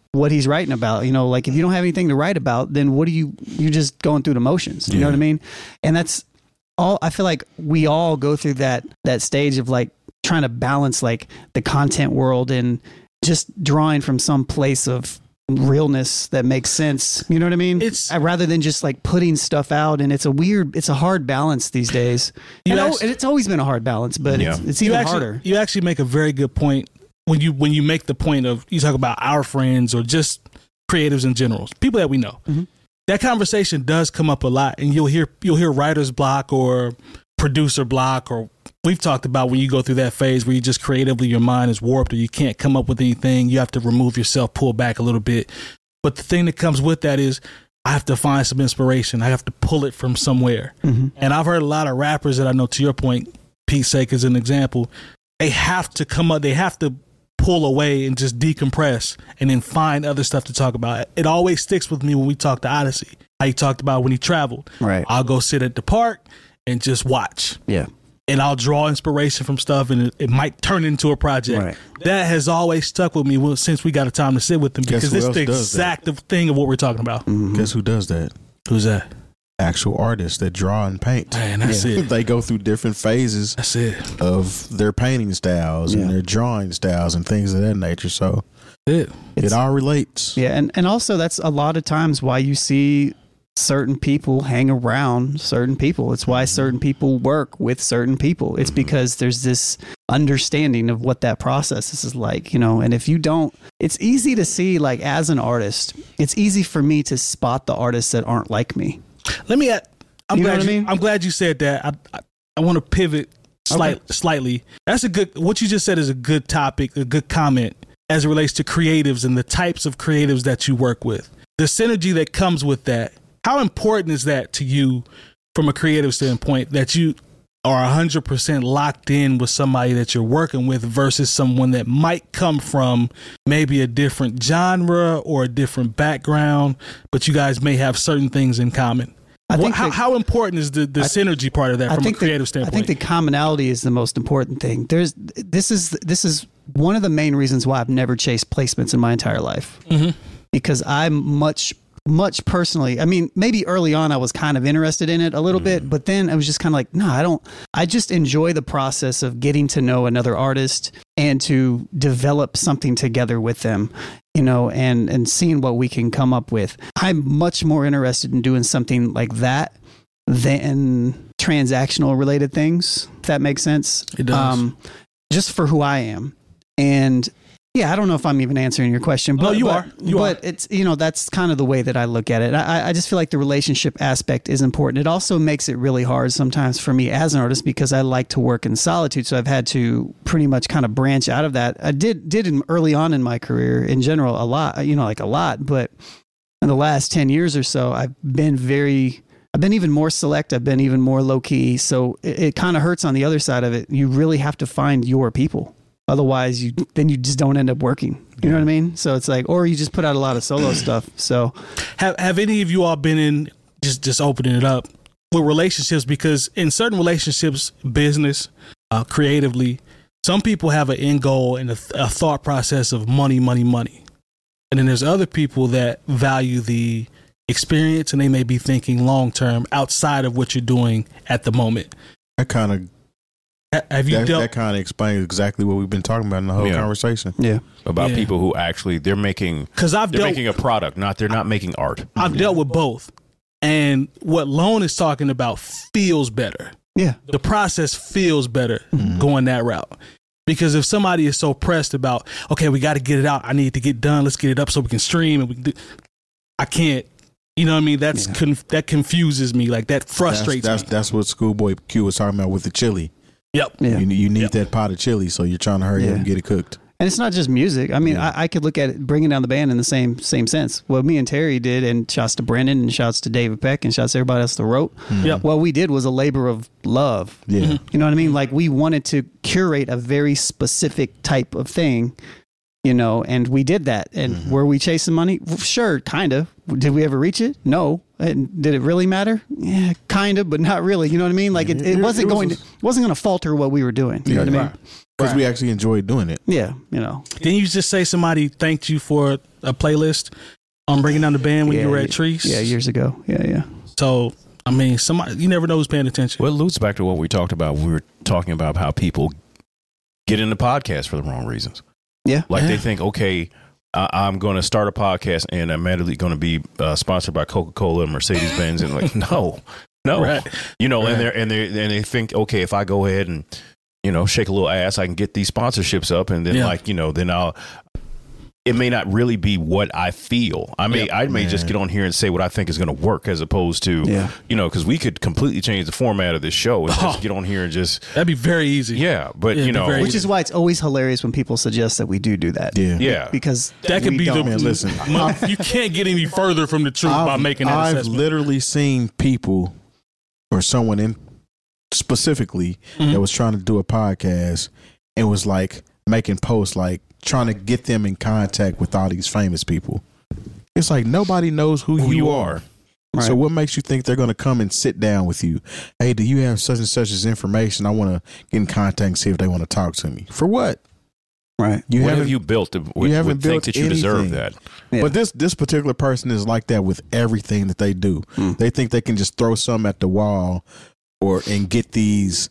what he's writing about. You know, like if you don't have anything to write about, then what are you, you're just going through the motions. You Yeah. know what I mean? And that's all, I feel like we all go through that, that stage of like trying to balance like the content world and just drawing from some place of realness that makes sense. You know what I mean? It's- I, rather than just like putting stuff out, and it's a weird, it's a hard balance these days. You And, oh, actually- and it's always been a hard balance, but Yeah. it's, it's you even actually, harder. You actually make a very good point when you when you make the point of you talk about our friends or just creatives in general, people that we know. Mhm. That conversation does come up a lot, and you'll hear you'll hear writer's block or producer block, or we've talked about when you go through that phase where you just creatively your mind is warped or you can't come up with anything. You have to remove yourself, pull back a little bit. But the thing that comes with that is I have to find some inspiration. I have to pull it from somewhere. Mm-hmm. And I've heard a lot of rappers that I know, to your point, Pete's sake as an example, they have to come up, they have to pull away and just decompress and then find other stuff to talk about. It always sticks with me when we talk to Odyssey, how he talked about when he traveled. Right. I'll go sit at the park and just watch. Yeah. And I'll draw inspiration from stuff, and it, it might turn into a project. Right. That has always stuck with me well, since we got a time to sit with them, Guess because who it's else the does that? exact thing of what we're talking about. Mm-hmm. Guess who does that? Who's that? Actual artists that draw and paint. Man, that's it. They go through different phases That's it. of their painting styles Yeah. and their drawing styles and things of that nature. So It. It's- it all relates. Yeah, and, and also that's a lot of times why you see certain people hang around certain people. It's why certain people work with certain people. It's because there's this understanding of what that process is like, you know. And if you don't, it's easy to see, like as an artist, it's easy for me to spot the artists that aren't like me. Let me. Add, I'm You know glad. what I you, mean? I'm glad you said that. I I, I want to pivot slight, Okay. slightly. That's a good. What you just said is a good topic, a good comment as it relates to creatives and the types of creatives that you work with. The synergy that comes with that. How important is that to you from a creative standpoint, that you are one hundred percent locked in with somebody that you're working with versus someone that might come from maybe a different genre or a different background, but you guys may have certain things in common? I What, think how, the- how important is the, the I- synergy part of that from a the- creative standpoint? I think the commonality is the most important thing. There's this is this is one of the main reasons why I've never chased placements in my entire life. Mhm. Because I'm much much personally, I mean, maybe early on I was kind of interested in it a little bit, but then I was just kind of like, no, I don't, I just enjoy the process of getting to know another artist and to develop something together with them, you know, and, and seeing what we can come up with. I'm much more interested in doing something like that than transactional related things, if that makes sense. It does. Just for who I am. And yeah, I don't know if I'm even answering your question, but No, you but, are. You but are. it's, you know, that's kind of the way that I look at it. I, I just feel like the relationship aspect is important. It also makes it really hard sometimes for me as an artist because I like to work in solitude. So I've had to pretty much kind of branch out of that. I did, did in, early on in my career in general, a lot, you know, like a lot, but in the last ten years or so, I've been very, I've been even more select. I've been even more low key. So it, it kind of hurts on the other side of it. You really have to find your people. Otherwise, you then you just don't end up working. You know what I mean? So it's like, or you just put out a lot of solo stuff. So Have Have any of you all been in, just just opening it up, with relationships? Because in certain relationships, business, uh, creatively, some people have an end goal and a, a thought process of money, money, money. And then there's other people that value the experience and they may be thinking long term outside of what you're doing at the moment. That kind of Ha- Have you that, dealt? that kind of explains exactly what we've been talking about in the whole Yeah. conversation. yeah, About Yeah. people who actually they're making Because I've they're dealt. making a product, not they're not making art. I've dealt with both, and what Lone is talking about feels better. yeah, The process feels better going that route. Because if somebody is so pressed about, okay, we got to get it out, I need to get done, let's get it up so we can stream, and we can do, I can't. You know what I mean? That's Yeah. conf- that confuses me. Like that That's frustrates that's, me. that's what Schoolboy Q was talking about with the chili. Yep. yeah. You, you need Yep. that pot of chili, so you're trying to hurry Yeah. up and get it cooked. And it's not just music. I mean, Yeah. I, I could look at it, bringing down the band in the same same sense. What me and Terry did, and shouts to Brendan, and shouts to David Peck, and shouts to everybody else that wrote. Yep. What we did was a labor of love. Yeah. You know what I mean? Like we wanted to curate a very specific type of thing you know, and we did that. And mm-hmm. were we chasing money? Well, sure, kind of. Did we ever reach it? No. And did it really matter? Yeah, kind of, but not really. You know what I mean? Like it, it, it wasn't it was going to wasn't going to falter what we were doing. You yeah, know what I mean? Because right. we actually enjoyed doing it. Yeah, you know. Didn't you just say somebody thanked you for a playlist on Bringing Down the Band when yeah, you were at Trees? Yeah, years ago. Yeah, yeah. So, I mean, somebody you never know who's paying attention. Well, it alludes back to what we talked about. We were talking about how people get into podcasts for the wrong reasons. Yeah. Like yeah. they think, okay, I- I'm going to start a podcast and I'm immediately going to be uh, sponsored by Coca-Cola and Mercedes-Benz. And like, no, no, right. you know, right. and they're, and they and they think, okay, if I go ahead and, you know, shake a little ass, I can get these sponsorships up. And then yeah. like, you know, then I'll, it may not really be what I feel. I may, yeah, I may man. just get on here and say what I think is going to work as opposed to, yeah. you know, because we could completely change the format of this show and oh, just get on here and just. That'd be very easy. Yeah. But, yeah, you know. Which easy. is why it's always hilarious when people suggest that we do do that. Yeah. Yeah. Because that could be the. Man, listen, you can't get any further from the truth I've, by making that I've assessment. literally seen people or someone in specifically mm-hmm. that was trying to do a podcast and was like making posts like, trying to get them in contact with all these famous people. It's like nobody knows who, who you, you are. are. Right. So what makes you think they're going to come and sit down with you? Hey, do you have such and such as information? I want to get in contact and see if they want to talk to me. For what? Right. You what have you built to would, you haven't would built think that you anything. deserve that? Yeah. But this this particular person is like that with everything that they do. Mm. They think they can just throw something at the wall or and get these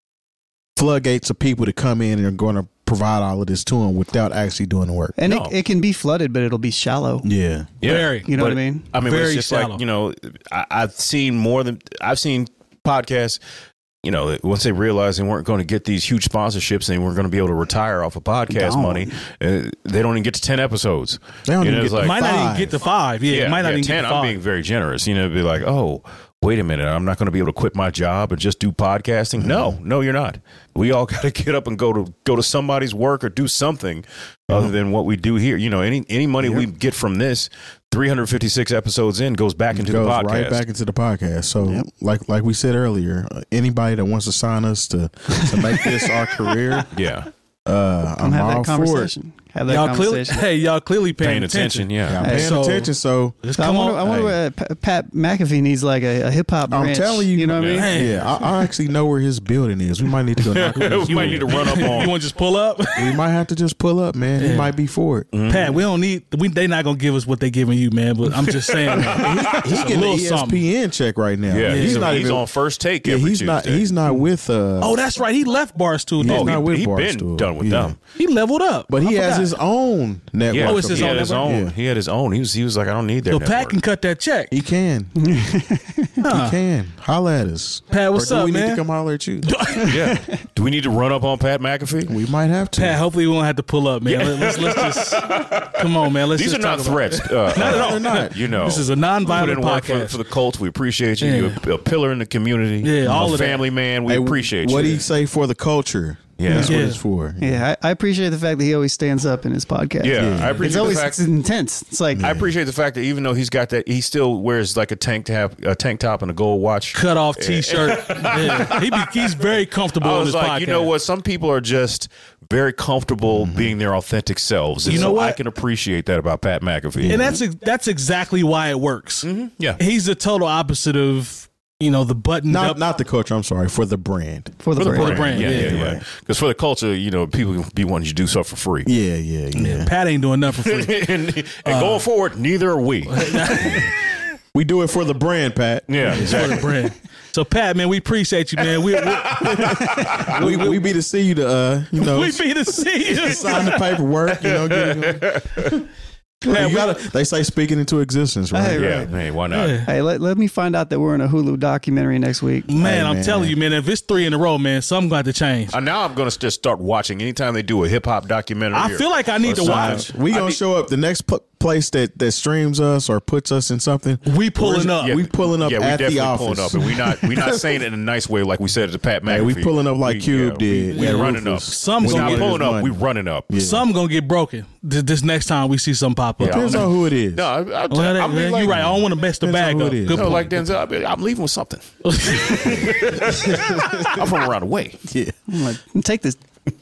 floodgates of people to come in and are going to provide all of this to them without actually doing the work. And no. it, it can be flooded, but it'll be shallow. Yeah. Yeah. Very. You know but, what I mean? I mean, Very it's just shallow. like, you know, I, I've seen more than, I've seen podcasts, you know, once they realized they weren't going to get these huge sponsorships and they weren't going to be able to retire off of podcast Don't. money, uh, they don't even get to ten episodes. They don't you even know, get like, might five. not even get to five. Yeah, yeah, might not yeah, even ten, get to five. I'm being very generous. You know, it'd be like, oh, wait a minute, I'm not going to be able to quit my job and just do podcasting. Mm-hmm. No, no, you're not. We all got to get up and go to go to somebody's work or do something mm-hmm. other than what we do here. You know, any any money yep. we get from this, three hundred fifty-six episodes in, goes back into goes the podcast. Right back into the podcast. So, yep. like like we said earlier, uh, anybody that wants to sign us to to make this our career, yeah, uh, I'm have all that conversation. Have that y'all conversation. Clearly, hey, y'all clearly paying, paying attention. attention. Yeah, yeah I'm hey, paying so, attention. So, so I wonder, I wonder hey. what uh, Pat McAfee needs, like a, a hip hop. I'm telling you, you know what yeah. I mean? Yeah, I, I actually know where his building is. We might need to go. Knock on we might need to run up on. You want to just pull up? We might have to just pull up, man. Yeah. He might be for it. Mm-hmm. Pat, we don't need. We, they not gonna give us what they giving you, man. But I'm just saying, man, he's getting an E S P N check right now. Yeah, he's, he's not he's even on First Take. Yeah, every he's Tuesday. not. He's not with. Uh, oh, that's right. He left Barstool. He's oh, not he, with he Barstool. been done with yeah. them. He leveled up, but he I has forgot. his own network. Yeah, Oh, it's his he own had his network? own. Yeah. He had his own. He was. He was like, I don't need that. So network. Pat can cut that check. He can. He Huh. can. Holla at us. Pat, what's or do up, we man? need to come holler at you? Yeah. Do we need to run up on Pat McAfee? We might have to. Pat, hopefully we won't have to pull up, man. Yeah. Let's, let's just come on, man. Let's These just are not talk about threats. Uh, Not at all. They're not. You know, This is a put non-violent in work for, podcast. for the Colts. We appreciate you. Yeah. You're a pillar in the community. Yeah, all a of that. family man. We Hey, appreciate what you. do you say for the culture? Yeah. That's Yeah. what it's for. Yeah, I, I appreciate the fact that he always stands up in his podcast. Yeah, Yeah. I appreciate It's always the fact. it's intense. It's like I appreciate the fact that even though he's got that, he still wears like a tank top, a tank top, and a gold watch. Cut off T-shirt. Yeah. He be, he's very comfortable I on was this like, podcast. you know what? Some people are just very comfortable Mm-hmm. being their authentic selves. And You know so what? I can appreciate that about Pat McAfee. And that's that's exactly why it works. Mm-hmm. Yeah. He's the total opposite of you know the button Not up. not the culture. I'm sorry, for the brand. for the, For the brand. brand, brand, yeah, yeah, yeah, yeah. right. Because for the culture, you know, people can be wanting you to do stuff for free. Yeah, yeah, yeah. Pat ain't doing nothing for free. and and going forward, neither are we. We do it for the brand, Pat. Yeah, For exactly. the brand. So Pat, man, we appreciate you, man. We we, We, we be to see you to uh, you know, we be to see you. sign the paperwork. You know, get it going. You gotta, they say speaking into existence, right? Hey, Yeah, right. hey, why not? Yeah. Hey, let, let me find out that we're in a Hulu documentary next week. Man, Hey, I'm man. telling you, man, if it's three in a row, man, something got to change. Uh, now I'm going to just start watching anytime they do a hip hop documentary. I feel like I need to or watch. something. We I gonna need- show up the next pl- place that, that streams us or puts us in something. We pulling up. Yeah, we pulling up yeah, we at the definitely office. pulling up, and we not we not saying it in a nice way like we said it to Pat McAfee. Hey, we pulling up like We- Cube yeah, did. We, we at running up. Rufus. Some we gonna not get pulling his up. We money. running up. Yeah. Some gonna get broken th- this next time we see some pop up. Yeah, Depends on who it is. No, I, I, Well, that- I'm well, like, you're right. I don't want to mess the Depends bag on who up. it is. Good No, point. like Denzel, I mean, I'm leaving with something. I'm from around the way. Yeah. I'm like, take this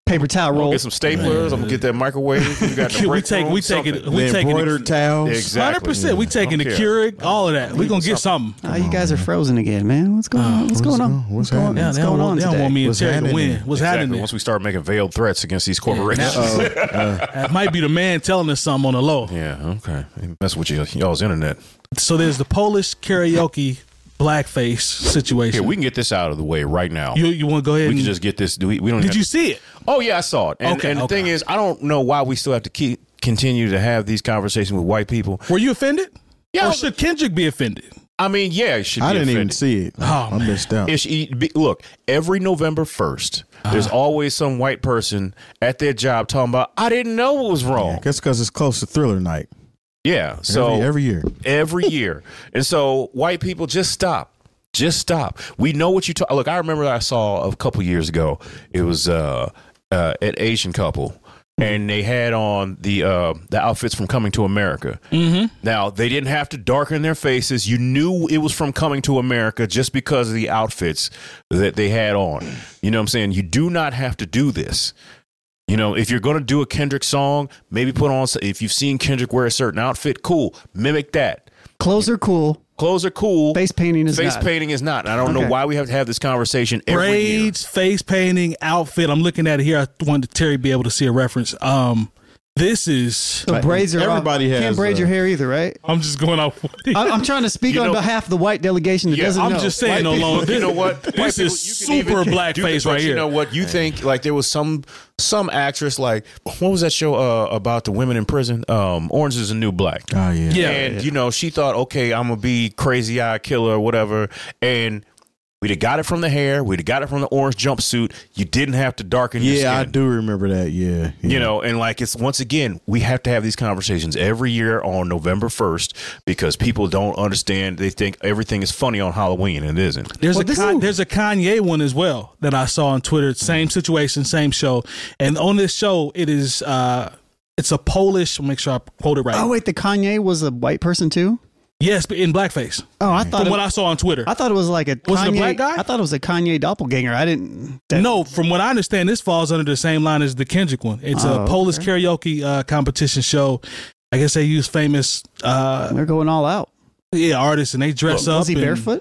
paper towel I'm roll. gonna get some staplers. I'm gonna get that microwave. You got the we break take room, we take it something. we The taking embroidered towels. Exactly. hundred percent. We taking the Okay. Keurig, all of that. We gonna get something. Oh, you guys are frozen again, man. What's going on? What's, what's going on? going- what's going, happening? Yeah, what's they don't, going want, on they don't today? want me and What's Terry to happening win. there? What's Exactly. happening? Once we start making veiled threats against these corporations. That might be the man telling us something on the low. Yeah. Okay. Mess with you, y'all's internet. So there's the Polish karaoke blackface situation. Here, we can get this out of the way right now. you you want to go ahead? we and, can just get this. Do we? We don't. did have you to- see it? Oh yeah, I saw it. And, Okay, and the okay. thing is, I don't know why we still have to keep continue to have these conversations with white people. Were you offended? Yeah, Or should Kendrick be offended? I mean, yeah, it should I be didn't even offended. see it. Oh, I man. missed out. It should be, look, every November first, there's always some white person at their job talking about, I didn't know what was wrong. That's because it's close to Thriller Night. Yeah, so every, every year. every year. And so white people just stop. Just stop. We know what you talk. Look, I remember I saw a couple years ago. It was uh, uh, an Asian couple, and they had on the uh, the outfits from Coming to America. Mm-hmm. Now they didn't have to darken their faces. You knew it was from Coming to America just because of the outfits that they had on. You know what I'm saying? You do not have to do this. You know, if you're going to do a Kendrick song, maybe put on. If you've seen Kendrick wear a certain outfit, cool. Mimic that. Clothes are cool. Clothes are cool. Face painting is Face not. painting is not. And I don't know Okay. why we have to have this conversation every year. Braids, face painting, outfit. I'm looking at it here. I wanted Terry to be able to see a reference. Um, this is. So braids are Everybody off. has, Can't braid uh, your hair either, right? I'm just going off. I, I'm trying to speak You on know- behalf of the white delegation that Yeah, doesn't I'm know. just saying, White no people- longer. You know what? This White is people, you can super even do blackface this, right but here. You know what? You think like there was some some actress like what was that show uh, about the women in prison? Um, Orange is the New Black. Oh, yeah. Yeah. and you know she thought, okay, I'm gonna be crazy eye killer or whatever, and we'd have got it from the hair, we'd have got it from the orange jumpsuit. You didn't have to darken your Yeah, I skin. do remember that. Yeah. yeah. You know, and like it's once again, we have to have these conversations every year on November first because people don't understand. They think everything is funny on Halloween, and it isn't. There's Well, a this Con- is- there's a Kanye one as well that I saw on Twitter. Same situation, same show, and on this show, it is uh, it's a Polish. I'll make sure I quote it right. Oh wait, the Kanye was a white person too. Yes, but in blackface. Oh, I thought From it, what I saw on Twitter. I thought it was like a Was it a Kanye, black guy? I thought it was a Kanye doppelganger. I didn't. that- No, from what I understand, this falls under the same line as the Kendrick one. It's Oh, a Polish okay. karaoke uh, competition show. I guess they use famous uh, they're going all out. yeah artists and they dress up. Was he and- barefoot?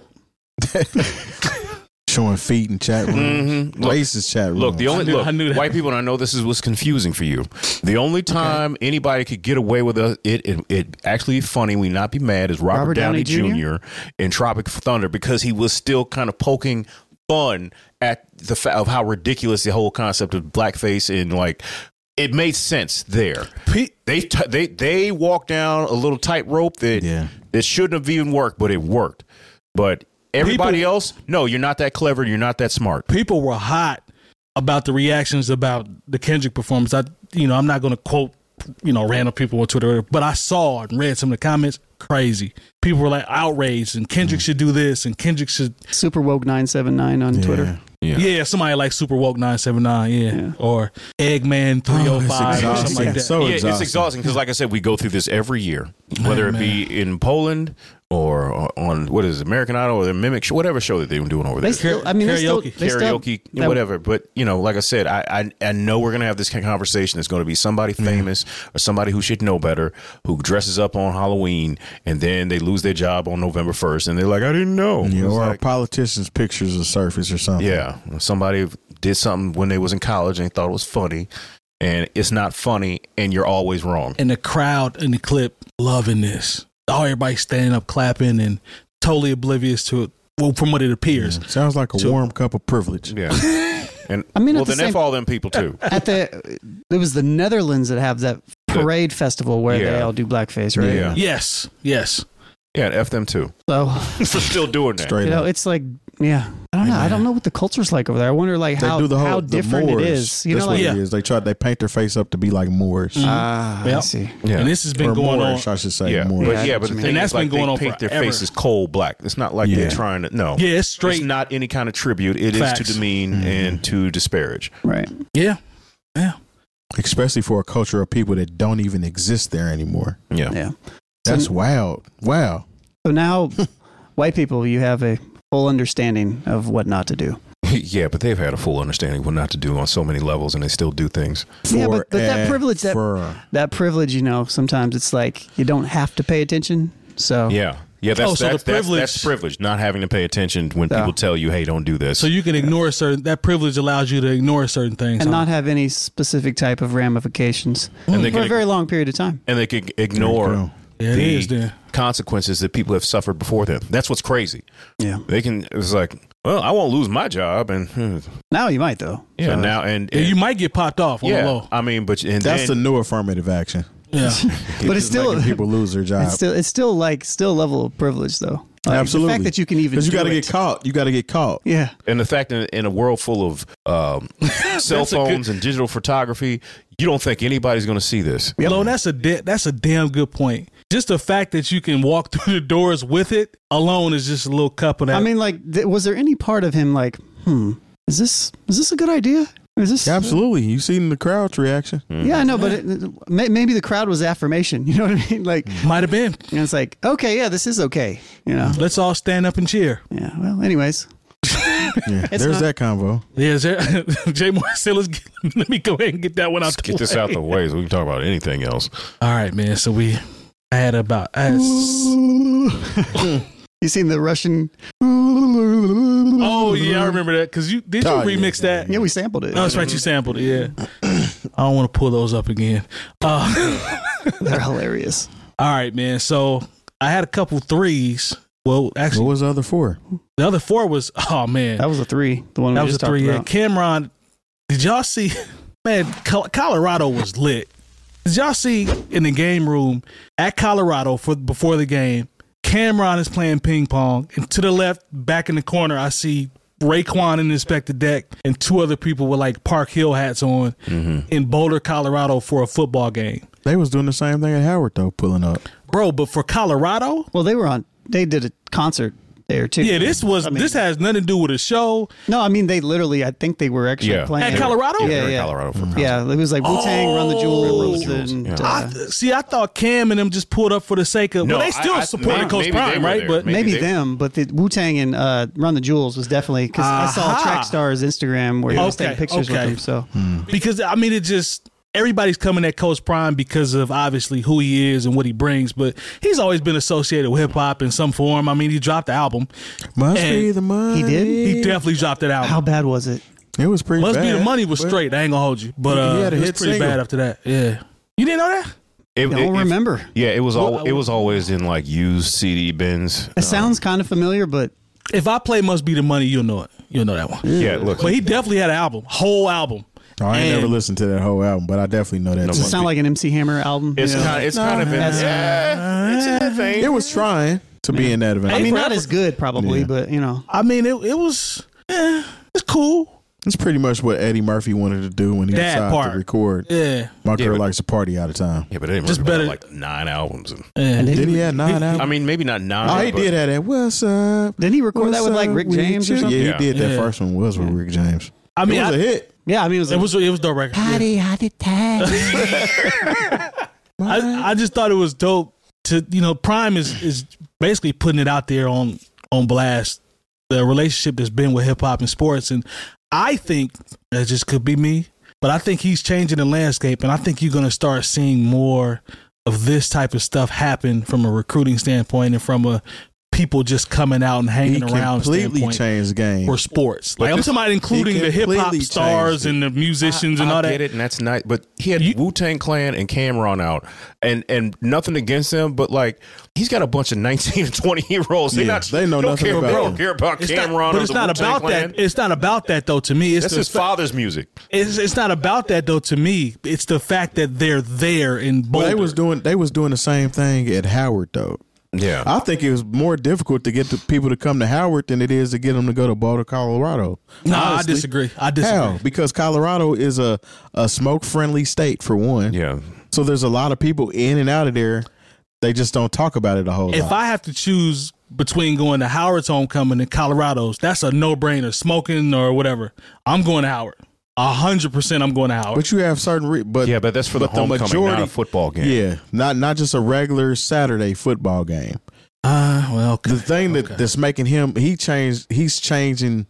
Showing feet in chat rooms. Mhm. Look, Racist chat rooms. Look, the only I knew- look, I knew that. white people, and I know this is what's confusing for you. The only time anybody could get away with a, it, it, it actually funny, we not be mad, is Robert, Robert Downey, Downey Junior? Junior in Tropic Thunder because he was still kind of poking fun at the fact of how ridiculous the whole concept of blackface and like it made sense there. Pe- They t- they they walked down a little tightrope that Yeah. that shouldn't have even worked, but it worked. But everybody People- else, no, you're not that clever. You're not that smart. people were hot about the reactions about the Kendrick performance. I, you know, I'm not going to quote, you know, random people on Twitter, but I saw and read some of the comments. Crazy. People were like outraged, and Kendrick should do this, and Kendrick should. Super woke nine seven nine on Yeah. Twitter. Yeah. Yeah, somebody like Super Woke nine seven nine, yeah, Yeah. or Eggman three oh Oh, five it's or something exhausting. like that. So yeah, exhausting. it's exhausting because, like I said, we go through this every year, whether Man, it be in Poland or on what is it, American Idol or the Mimic show, whatever show that they're doing over They there. still, I mean, they still, Karaoke. they still, Karaoke, that- whatever. But you know, like I said, I I, I know we're gonna have this kind of conversation. It's going to be somebody famous or somebody who should know better who dresses up on Halloween and then they lose their job on November first and they're like, I didn't know. Yeah, It's or like, politicians' pictures of surface or something. yeah, somebody did something when they was in college and they thought it was funny, and it's not funny, and you're always wrong. And the crowd in the clip loving this. Oh, everybody standing up, clapping, and totally oblivious to it. Well, from what it appears. Yeah. Sounds like a So- warm cup of privilege. Yeah, and I mean, well, at the then same- F all them people too. at the it was the Netherlands that have that parade festival where they Yeah. all do blackface, right? Yeah. Yes, yes. Yeah, and F them too So for still doing that. Straight you know, up. it's like, yeah, I don't know. I don't know what the culture's like over there. I wonder, like, They how do the whole how the different Moors. it is. You That's know, what like, Yeah. it is. They try. They paint their face up to be like Moors. ah, I Yep. see. Yeah, And this has been or going Moorish, on. I should say. yeah, Moorish. but Yeah, I yeah, know but what the you thing mean. And is, that's been like, going they on paint their forever. faces cold black. It's not like Yeah. they're trying to. No, Yeah, it's straight. It's not any kind of tribute. It is Facts. to demean and to disparage. Right. Yeah, yeah. Especially for a culture of people that don't even exist there anymore. Yeah, Yeah. That's So, wild. Wow. so now, white people, you have a full understanding of what not to do. Yeah, but they've had a full understanding of what not to do on so many levels, and they still do things. Yeah, but, but that privilege, that, Forever. that privilege, you know, sometimes it's like you don't have to pay attention. So Yeah. Yeah, that's, Oh, so that's, the that's, privilege- that's privilege, not having to pay attention when Yeah. people tell you, hey, don't do this. So you can ignore certain. That privilege allows you to ignore certain things, and huh? not have any specific type of ramifications And they for a can- very long period of time. and they can ignore go. Yeah, it the is then. consequences that people have suffered before them. That's what's crazy. Yeah. They can, it's like, well, I won't lose my job. And hmm, Now you might though. yeah, So- now, and, Yeah, and you might get popped off on the yeah, low. I mean, but, and That's the then, new affirmative action. Yeah. but it's Just still making people lose their job. it's still it's still like still a level of privilege though. Like, Absolutely. The fact that you can even because you got to get caught. You got to get caught. Yeah. and the fact that in a world full of um, cell phones and digital photography, you don't think anybody's going to see this. Yep. Lo, that's a da- that's a damn good point. Just the fact that you can walk through the doors with it alone is just a little cup of that. I mean, like, th- was there any part of him like, hmm, is this is this a good idea? Is this Absolutely. You seen the crowd's reaction. Yeah, I know, but it, may, maybe the crowd was affirmation. You know what I mean? Like, might have been. and it's like, okay, yeah, this is okay. You know? Let's all stand up and cheer. Yeah. Well, anyways, Yeah, It's there's not- that convo. Yeah, there, Jay Marcellus, let me go ahead and get that one out. Let's the get this way. out the way so we can talk about anything else. All right, man. So we, I had about, I had, s- you seen the Russian? oh yeah, I remember that because you did you Oh, yeah, remix that? Yeah, we sampled it. Oh, that's right. You sampled it. Yeah. I don't want to pull those up again. Uh, They're hilarious. all right, man. So I had a couple threes. Well, What actually, was the other four? the other four was, oh man, That was a three. The one that we was a just three. talked Yeah, about. Cameron, did y'all see? Man, Col- Colorado was lit. Did y'all see in the game room at Colorado for before the game? Cameron is playing ping pong, and to the left, back in the corner, I see Raekwon and Inspector Deck and two other people with like Park Hill hats on Mm-hmm. in Boulder, Colorado for a football game. They was doing the same thing at Howard though, pulling up. Bro, but for Colorado, Well, they were on. They did a concert there too. yeah, this was I mean- this has nothing to do with a show. No, I mean they literally. I think they were actually Yeah. playing At Colorado? Yeah, Yeah, they're in yeah. Colorado for concert. Yeah, it was like Wu Tang, Run the Jewels, Run the Jewels, and yeah. I, uh, see, I thought Cam and them just pulled up for the sake of. No, well, they still I- I- supported maybe- Coach maybe they Prime, were right? there. But Maybe maybe they- them, but the Wu Tang and uh, Run the Jewels was definitely because I saw Aha. Trackstar's Instagram where he was Okay, taking pictures okay. with them. So because I mean, it just everybody's coming at Coach Prime because of obviously who he is and what he brings. But he's always been associated with hip hop in some form. I mean, he dropped the album. Must And be the money. he did? He definitely dropped that album. how bad was it? It was pretty Must bad. be the money was but straight. I ain't gonna hold you, but He uh, had a it was hit pretty single. bad after that. Yeah, you didn't know that? It, I it- don't it- remember. Yeah, it was all. Well, It was always in like used C D bins. It sounds kind of familiar, but If I play "Must Be the Money," you'll know it. You'll know that one. Yeah, look. But he definitely had an album, whole album. Oh, I ain't And- never listened to that whole album, but I definitely know that. No, does song. it sound like an M C Hammer album? It's You know? kind. Of, it's kind of in. That's- Yeah, it's in that vein. It was trying to be in that event. I mean, not forever- as good probably, Yeah. but you know, I mean, it it was, eh, it's cool. It's pretty much what Eddie Murphy wanted to do when he That decided part. to record. Yeah, My Yeah, girl but- likes to party out of time. Yeah, but they Just just better- better like nine albums. And, yeah. And Did he have nine albums? I mean, maybe not nine. Oh, he but- did have that. What's up? didn't he record What's that with like up Rick with James or you? something? Yeah, Yeah. he did. That Yeah. first one was with Rick James. I mean, It was I- a hit. Yeah, I mean, it was. it was it was dope record. Yeah. I, I just thought it was dope to you know Prime is is basically putting it out there on on blast the relationship that's been with hip hop and sports, and I think that just could be me, but I think he's changing the landscape, and I think you're going to start seeing more of this type of stuff happen from a recruiting standpoint and from a people just coming out and He hanging around completely standpoint changed the game. for sports. Like I'm this- talking about including he the hip hop completely stars changed it. and the musicians and I all that. get it, and that's nice. But he had You- Wu Tang Clan and Cameron out, and and nothing against them, but like he's got a bunch of nineteen and twenty year olds. They Yeah, not they know don't nothing care, about they don't him. care about It's Cameron not, but or it's the not Wu-Tang about Clan. that. It's not about that though. To me, it's That's the his fa- father's music. It's, it's not about that though. To me, it's the fact that they're there in But Boulder. they was doing they was doing the same thing at Howard though. Yeah, I think it was more difficult to get the people to come to Howard than it is to get them to go to Boulder, Colorado. no, I Honestly. disagree. I disagree. How? Because Colorado is a, a smoke friendly state for one. yeah. So there's a lot of people in and out of there. They just don't talk about it a whole If lot. I have to choose between going to Howard's homecoming and Colorado's, that's a no brainer. Smoking or whatever, I'm going to Howard. A hundred percent, I'm going to Howard. But you have certain, re- but Yeah, but that's for the homecoming, not a football game. Yeah, not not just a regular Saturday football game. uh, well, okay. The thing that Okay. that's making him he changed. He's changing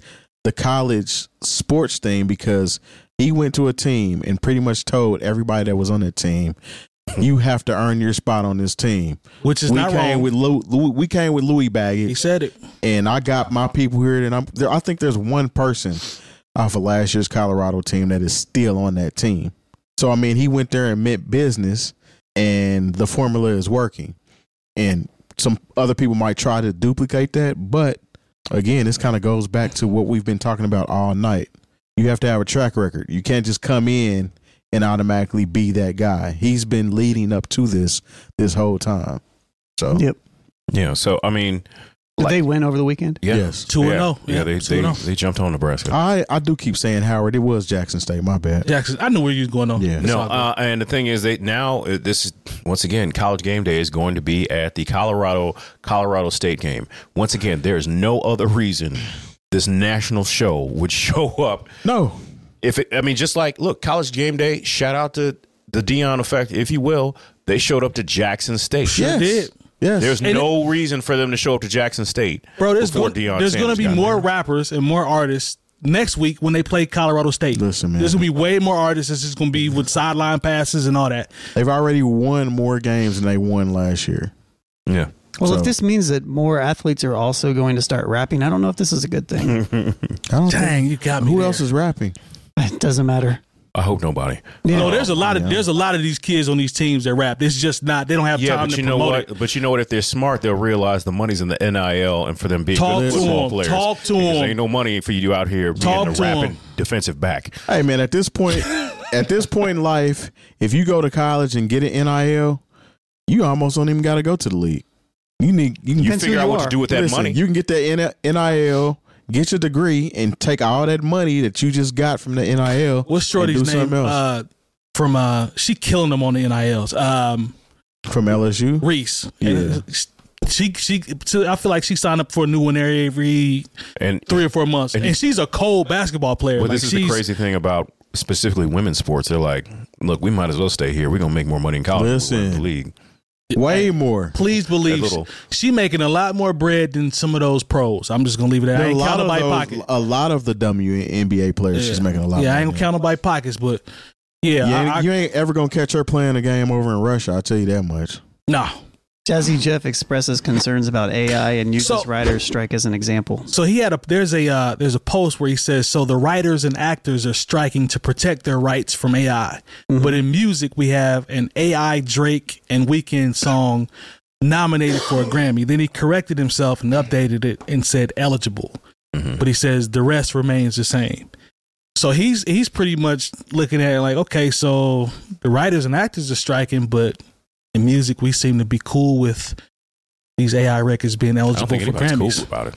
the college sports thing because he went to a team and pretty much told everybody that was on that team, you have to earn your spot on this team. Which is we not came wrong. with Lou, Lou, we came with Louis Baggett. He said it. And I got my people here, and I'm there. I think there's one person off of last year's Colorado team that is still on that team. So I mean, he went there and meant business, and the formula is working. And some other people might try to duplicate that, but again, this kind of goes back to what we've been talking about all night. You have to have a track record. You can't just come in and automatically be that guy. He's been leading up to this this whole time. So Yep. Yeah. So I mean, Did like- they win over the weekend? yeah, yes, Two and yeah, oh. yeah. They two they, and oh. they jumped on Nebraska. I I do keep saying Howard. It was Jackson State. My bad. Jackson, I knew where you was going on. Yeah. It's No, all good. uh, and the thing is, they now uh, this is once again College Game Day is going to be at the Colorado Colorado State game. Once again, there is no other reason this national show would show up. No. If it, I mean, just like look, College Game Day. Shout out to the Dion effect, if you will. They showed up to Jackson State. Yes. did. Yes. There's And no reason for them to show up to Jackson State. Bro, there's before going Deion there's going to Sanders be got more there. rappers and more artists next week when they play Colorado State. Listen, man. There's going to be way more artists. It's just going to be with sideline passes and all that. They've already won more games than they won last year. Yeah. Well, So- if this means that more athletes are also going to start rapping, I don't know if this is a good thing. I don't Dang, you got think, me. who there. else is rapping? It doesn't matter. I hope nobody. Yeah. No, there's a lot of yeah. there's a lot of these kids on these teams that rap. It's just not they don't have Yeah, time but to you know promote what? it. But you know what? If they're smart, they'll realize the money's in the N I L, and for them being Talk good to football 'em. players. Talk to because 'em. Ain't no money for you out here Talk being a to 'em. rapping defensive back. Hey, man, at this point, at this point in life, if you go to college and get an N I L, you almost don't even got to go to the league. You need you can You Depends who figure out you what are. to do with that listen, money. You can get that N I L, get your degree, and take all that money that you just got from the N I L. What's Shorty's and do name? something else. Uh, from uh, she killing them on the N I Ls. Um, From L S U. Reese. Yeah. And she she. I feel like she signed up for a new one every and three or four months, And- and, she's a cold basketball player. well, Like, this is the she's- crazy thing about specifically women's sports. They're like, look, we might as well stay here. We're gonna make more money in college than we're in the Listen. league. Way more. Please believe That little- she making a lot more bread than some of those pros. I'm just gonna leave it at. I There are ain't a lot counting of by those- pocket. a lot of the W N B A players, she's making a lot. Yeah, of I ain't money. gonna count by pockets, but yeah, You I, ain't, I, you ain't ever gonna catch her playing a game over in Russia. I'll tell you that much. nah. Jazzy Jeff expresses concerns about A I and uses So- writers' strike as an example. So he had a there's a uh, there's a post where he says so the writers and actors are striking to protect their rights from A I. But in music we have an A I Drake and Weeknd song nominated for a Grammy. Then he corrected himself and updated it and said eligible. But he says the rest remains the same. So he's he's pretty much looking at it like, okay, so the writers and actors are striking, but in music we seem to be cool with these A I records being I don't eligible think for anybody's Grammys. cool about it.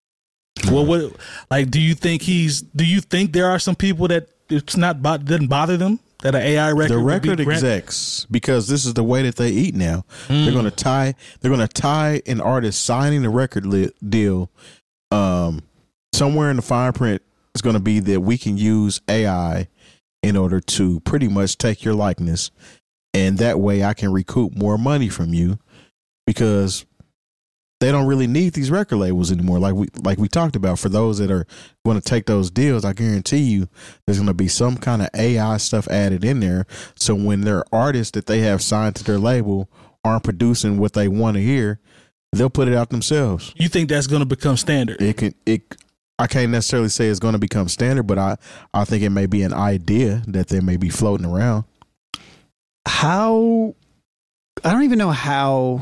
Well, what like do you think he's? Do you think there are some people that it's not bo- doesn't bother them that an A I record? The would be record gran- execs, because this is the way that they eat now. They're going to tie. They're going to tie an artist signing a record li- deal. Um, somewhere in the fine print is going to be that we can use A I in order to pretty much take your likeness, and that way I can recoup more money from you, because they don't really need these record labels anymore. Like we like we talked about, for those that are going to take those deals, I guarantee you there's going to be some kind of A I stuff added in there. So when their artists that they have signed to their label aren't producing what they want to hear, they'll put it out themselves. You think that's going to become standard? It can it. I can't necessarily say it's going to become standard, but I I think it may be an idea that they may be floating around. How I don't even know how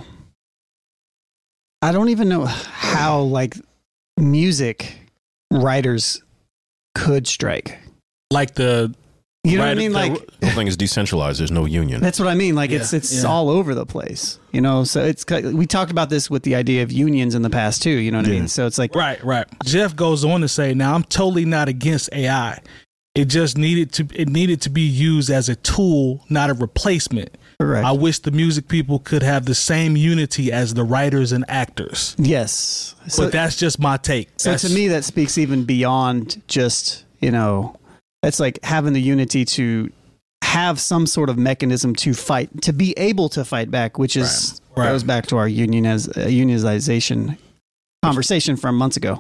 I don't even know how like music writers could strike. Like the You know Right, what I mean? the- Like The whole thing is decentralized. There's no union. that's what I mean. Like Yeah, it's it's yeah. all over the place. You know, so it's we talked about this with the idea of unions in the past too. You know what I Yeah. mean? So it's like right, right. Jeff goes on to say, "Now I'm totally not against A I. It just needed to it needed to be used as a tool, not a replacement. correct. I wish the music people could have the same unity as the writers and actors. yes. So, but that's just my take. so That's- to me, that speaks even beyond just you know, it's like having the unity to have some sort of mechanism to fight, to be able to fight back, which is Right. Right. goes back to our union as uh, unionization conversation from months ago.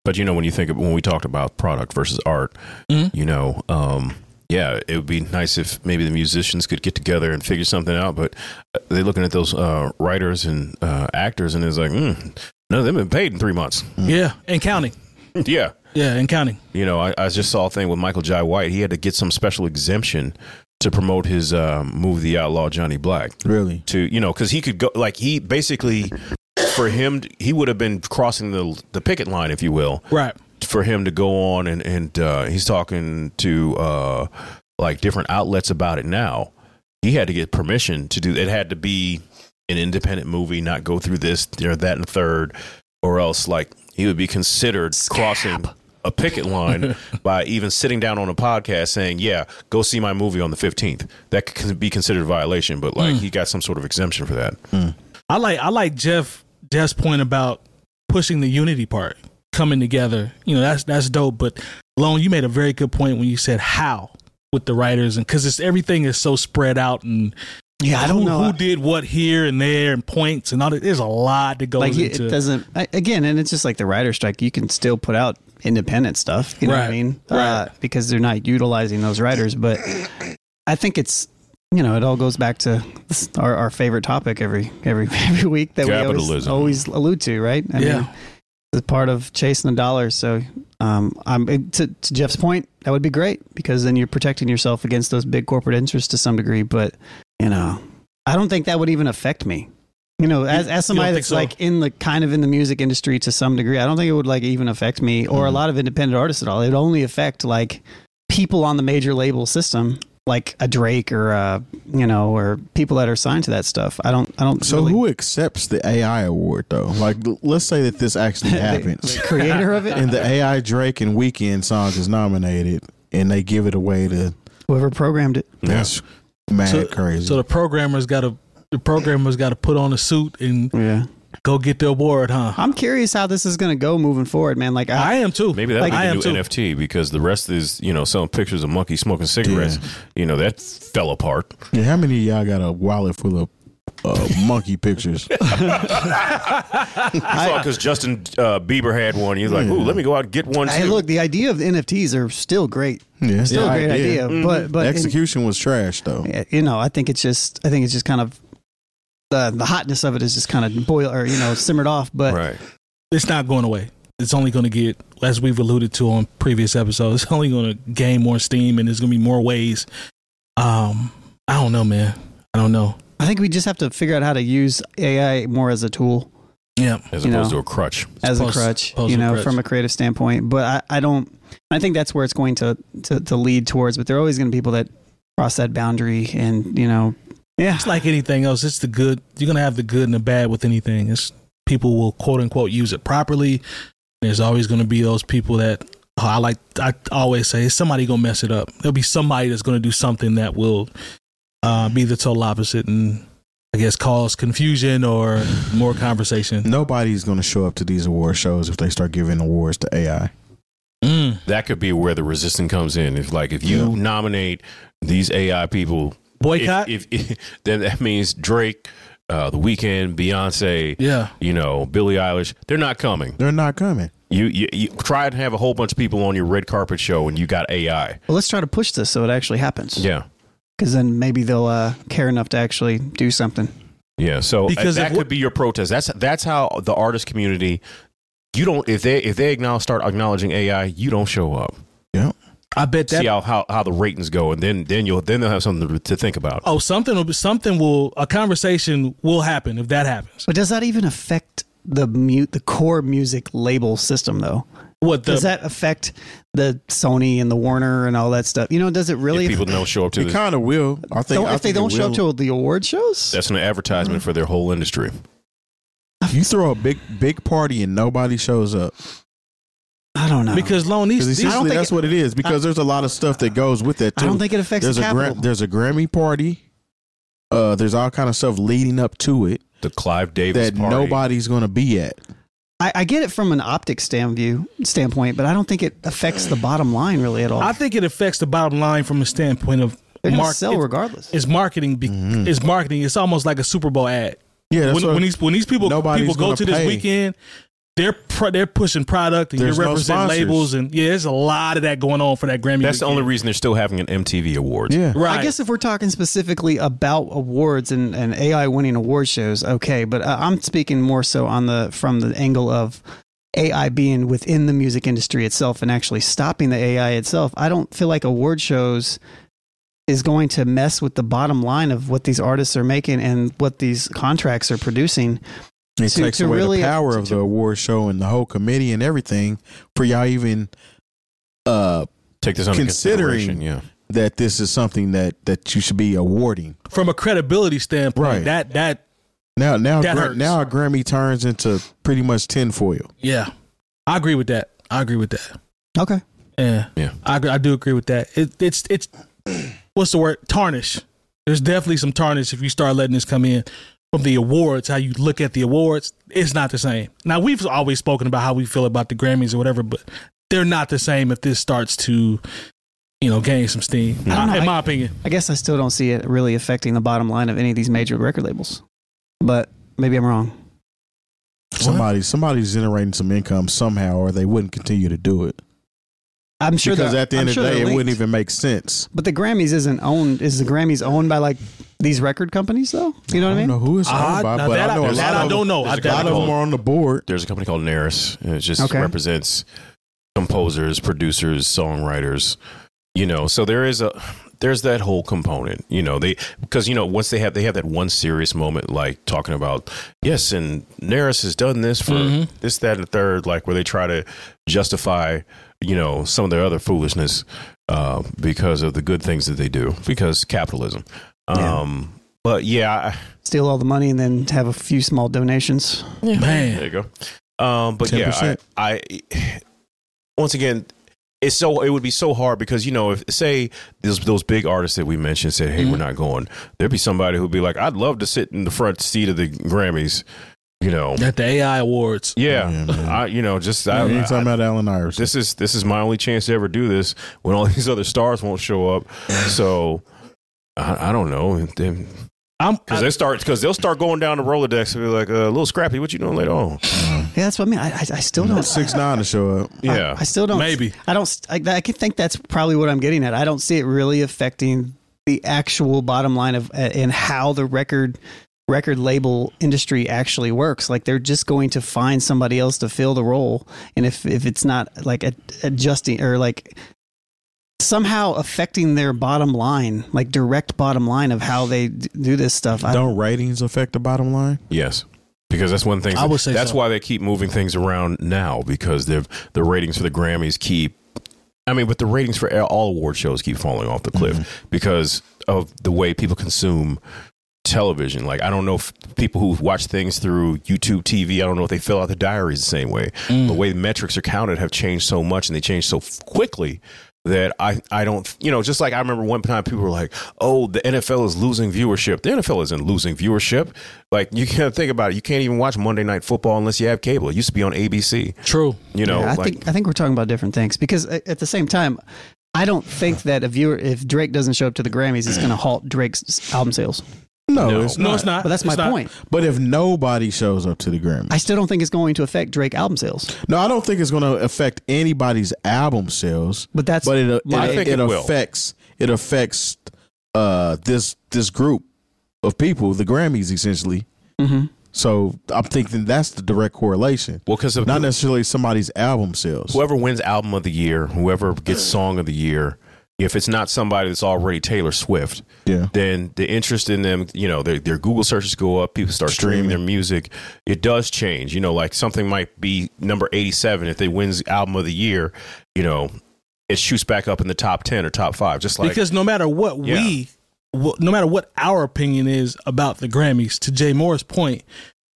But you know, when you think of when we talked about product versus art, Mm-hmm. you know, um, yeah, it would be nice if maybe the musicians could get together and figure something out. But they're looking at those uh, writers and uh, actors, and it's like, mm, none of them have been paid in three months. Yeah, and counting. Yeah. Yeah, and counting. You know, I, I just saw a thing with Michael Jai White. He had to get some special exemption to promote his um, movie, The Outlaw Johnny Black. Really? To, you know, because he could go, like, he basically, for him, he would have been crossing the the picket line, if you will. Right. For him to go on and, and uh, he's talking to, uh, like, different outlets about it now. He had to get permission to do, it had to be an independent movie, not go through this, or that, and third, or else, like, he would be considered Scab. crossing a picket line by even sitting down on a podcast saying, yeah, go see my movie on the fifteenth. That could be considered a violation, but like mm. he got some sort of exemption for that. Mm. I like I like Jeff Jeff's point about pushing the unity part, coming together. You know, that's that's dope. But Lone, you made a very good point when you said how with the writers, and because it's everything is so spread out, and yeah, I don't who, know who did what here and there and points and all that. There's a lot that goes like into it doesn't I, again, and it's just like the writer strike. You can still put out independent stuff, you know right. what I mean? Right. Uh, because they're not utilizing those writers. But I think it's, you know, it all goes back to this, our, our favorite topic every every every week that we always, always allude to, right? I yeah, mean, it's part of chasing the dollars. So, um, I'm to, to Jeff's point, that would be great because then you're protecting yourself against those big corporate interests to some degree. But you know, I don't think that would even affect me. You know, as as somebody that's so? like in the kind of in the music industry to some degree, I don't think it would like even affect me or mm. a lot of independent artists at all. It would only affect like people on the major label system, like a Drake or a, you know, or people that are signed to that stuff. I don't, I don't. So really... who accepts the A I award though? Like, let's say that this actually happens. The creator of it, and the A I Drake and Weeknd song is nominated, and they give it away to whoever programmed it. That's yeah. mad so, crazy. So the programmers got to. The programmers got to put on a suit and yeah. go get the award, huh? I'm curious how this is going to go moving forward, man. Like I, I am too. Maybe that'll like, be I the new too. N F T because the rest is, you know, selling pictures of monkeys smoking cigarettes. Yeah. You know, that fell apart. Yeah, how many of y'all got a wallet full of uh, monkey pictures? I saw because Justin uh, Bieber had one. He's like, "Ooh, let me go out and get one too." Hey, look, the idea of the N F Ts are still great. Yeah, still a great idea, idea. Mm-hmm. but but the execution in, was trash though. You know, I think it's just, I think it's just kind of. The, the hotness of it is just kind of boil or you know simmered off, but right. It's not going away. It's only going to get, as we've alluded to on previous episodes, it's only going to gain more steam, and there's going to be more ways. Um, I don't know, man. I don't know. I think we just have to figure out how to use A I more as a tool. Yeah, as opposed know, to a crutch. As Post, a crutch, post you know, crutch. from a creative standpoint. But I, I don't. I think that's where it's going to, to to lead towards. But there are always going to be people that cross that boundary, and you know. Yeah, it's like anything else. It's the good. You're gonna have the good and the bad with anything. It's people will quote unquote use it properly. There's always gonna be those people that oh, I like. I always say somebody gonna mess it up. There'll be somebody that's gonna do something that will uh, be the total opposite, and I guess cause confusion or more conversation. Nobody's gonna show up to these award shows if they start giving awards to A I. Mm. That could be where the resistance comes in. If like if you yeah. nominate these A I people. Boycott. If, if, if then that means Drake, uh, The Weeknd, Beyonce, yeah, you know, Billie Eilish. They're not coming. They're not coming. You, you you try to have a whole bunch of people on your red carpet show, and you got A I. Well, let's try to push this so it actually happens. Yeah, because then maybe they'll uh, care enough to actually do something. Yeah, so because that could be your protest. That's that's how the artist community. You don't if they if they acknowledge start acknowledging A I, you don't show up. Yeah. I bet that see how, how, how the ratings go, and then then you'll then they'll have something to, to think about. Oh, something will be, something will a conversation will happen if that happens. But does that even affect the mute the core music label system though? What the, does that affect the Sony and the Warner and all that stuff? You know, does it really? If people don't show up to it, kind of will. I think don't, I if they think don't show will. up to the award shows, that's an advertisement mm-hmm. for their whole industry. You throw a big big party and nobody shows up. I don't know because Lone these, these I don't think that's it, what it is because I, there's a lot of stuff that goes with that too. I don't think it affects there's the a capital. Gra- there's a Grammy party. Uh, there's all kind of stuff leading up to it. The Clive Davis that party. nobody's going to be at. I, I get it from an optics stand view standpoint, but I don't think it affects the bottom line really at all. I think it affects the bottom line from a standpoint of they're going to mark- sell regardless. It's marketing. Be- mm-hmm. It's marketing. It's almost like a Super Bowl ad. Yeah, that's when, when these when these people people go to this pay. weekend, they're pro- they're pushing product and There's you're no representing sponsors. labels, and yeah, there's a lot of that going on for that Grammy. That's the only weekend. reason they're still having an M T V Awards. Yeah. Right. I guess if we're talking specifically about awards and, and A I winning award shows, okay. But uh, I'm speaking more so on the from the angle of A I being within the music industry itself and actually stopping the A I itself. I don't feel like award shows is going to mess with the bottom line of what these artists are making and what these contracts are producing. It To- takes to away really- the power of to- the award show and the whole committee and everything for y'all even uh, Take this under Considering- consideration. Yeah. that this is something that, that you should be awarding. from a credibility standpoint, Right. that that Now, now, That Gra- hurts. now a Grammy turns into pretty much tinfoil. yeah, I agree with that. I agree with that. Okay. Yeah, Yeah. I agree, I do agree with that. It, it's it's what's the word? Tarnish. There's definitely some tarnish if you start letting this come in from the awards. How you look at the awards, it's not the same. Now we've always spoken about how we feel about the Grammys or whatever, but they're not the same if this starts to, you know, gain some steam. I don't know. In my I- opinion, I guess I still don't see it really affecting the bottom line of any of these major record labels, but maybe I'm wrong. Somebody, somebody's generating some income somehow, or they wouldn't continue to do it. I'm sure Because they're- at the I'm end of sure the day, they're it wouldn't linked. even make sense. But the Grammys isn't owned. Is the Grammys owned by like these record companies though? You know what I mean? don't know who it's Ah, owned by, now but that I I- know a that lot I of don't them, know. a I lot of definitely them are on the board. There's a company called Naris. And it just Okay. represents composers, producers, songwriters. You know, so there is a there's that whole component. You know, they because you know once they have they have that one serious moment like talking about yes, and Naris has done this for Mhm. this, that, and the third, like where they try to justify you know some of their other foolishness uh, because of the good things that they do because capitalism. Yeah. Um, but yeah. I, Steal all the money and then have a few small donations. man. There you go. Um, but ten yeah, percent. I, I once again, it's so it would be so hard because you know if say those those big artists that we mentioned said, "Hey, Mhm. we're not going," there'd be somebody who'd be like, "I'd love to sit in the front seat of the Grammys," you know. At the A I awards. Yeah, Yeah, man. I, you know, just I, I, you I- talking about Allen Iverson? this is this is my only chance to ever do this when all these other stars won't show up. So I, I don't know. They, I'm Because I- they start, because they'll start going down the Rolodex and be like, uh, "Little Scrappy, what you doing later on?" Yeah, that's what I mean. I, I, I still don't. Six nine to show up. Yeah, I, I still don't. Maybe. I don't. I, I can think that's probably what I'm getting at. I don't see it really affecting the actual bottom line of uh, and how the record record label industry actually works. Like they're just going to find somebody else to fill the role, and if if it's not like a, adjusting or like somehow affecting their bottom line, like direct bottom line of how they d- do this stuff. I Don't ratings affect the bottom line? yes. Because that's one thing. I would say that's so. why they keep moving things around now because they've the ratings for the Grammys keep. I mean, but the ratings for all award shows keep falling off the cliff Mm-hmm. because of the way people consume television. Like, I don't know if people who watch things through YouTube T V, I don't know if they fill out the diaries the same way. Mm. The way the metrics are counted have changed so much and they change so f- quickly that I, I don't, you know, just like I remember one time people were like, oh, the N F L is losing viewership. The N F L isn't losing viewership. Like, you can't think about it. You can't even watch Monday Night Football unless you have cable. It used to be on A B C. True. You know, Yeah, I like, think I think we're talking about different things because a- at the same time, I don't think that a viewer, if Drake doesn't show up to the Grammys, it's going to halt Drake's album sales. No, No. it's No, not. it's not. But that's my It's not. point. But if nobody shows up to the Grammy, I still don't think it's going to affect Drake album sales. no, I don't think it's going to affect anybody's album sales. But that's But it it, I think it, it will. affects it affects uh, this this group of people, the Grammys, essentially. Mhm. So I'm thinking that's the direct correlation, well, because of not necessarily somebody's album sales. whoever wins album of the year, whoever gets song of the year, if it's not somebody that's already Taylor Swift, Yeah, then the interest in them, you know, their, their Google searches go up, people start streaming their music. It does change, you know, like something might be number eighty-seven. If they wins album of the year, you know, it shoots back up in the top ten or top five, just like, Because no matter what Yeah. we, wh- no matter what our opinion is about the Grammys, to Jay Moore's point,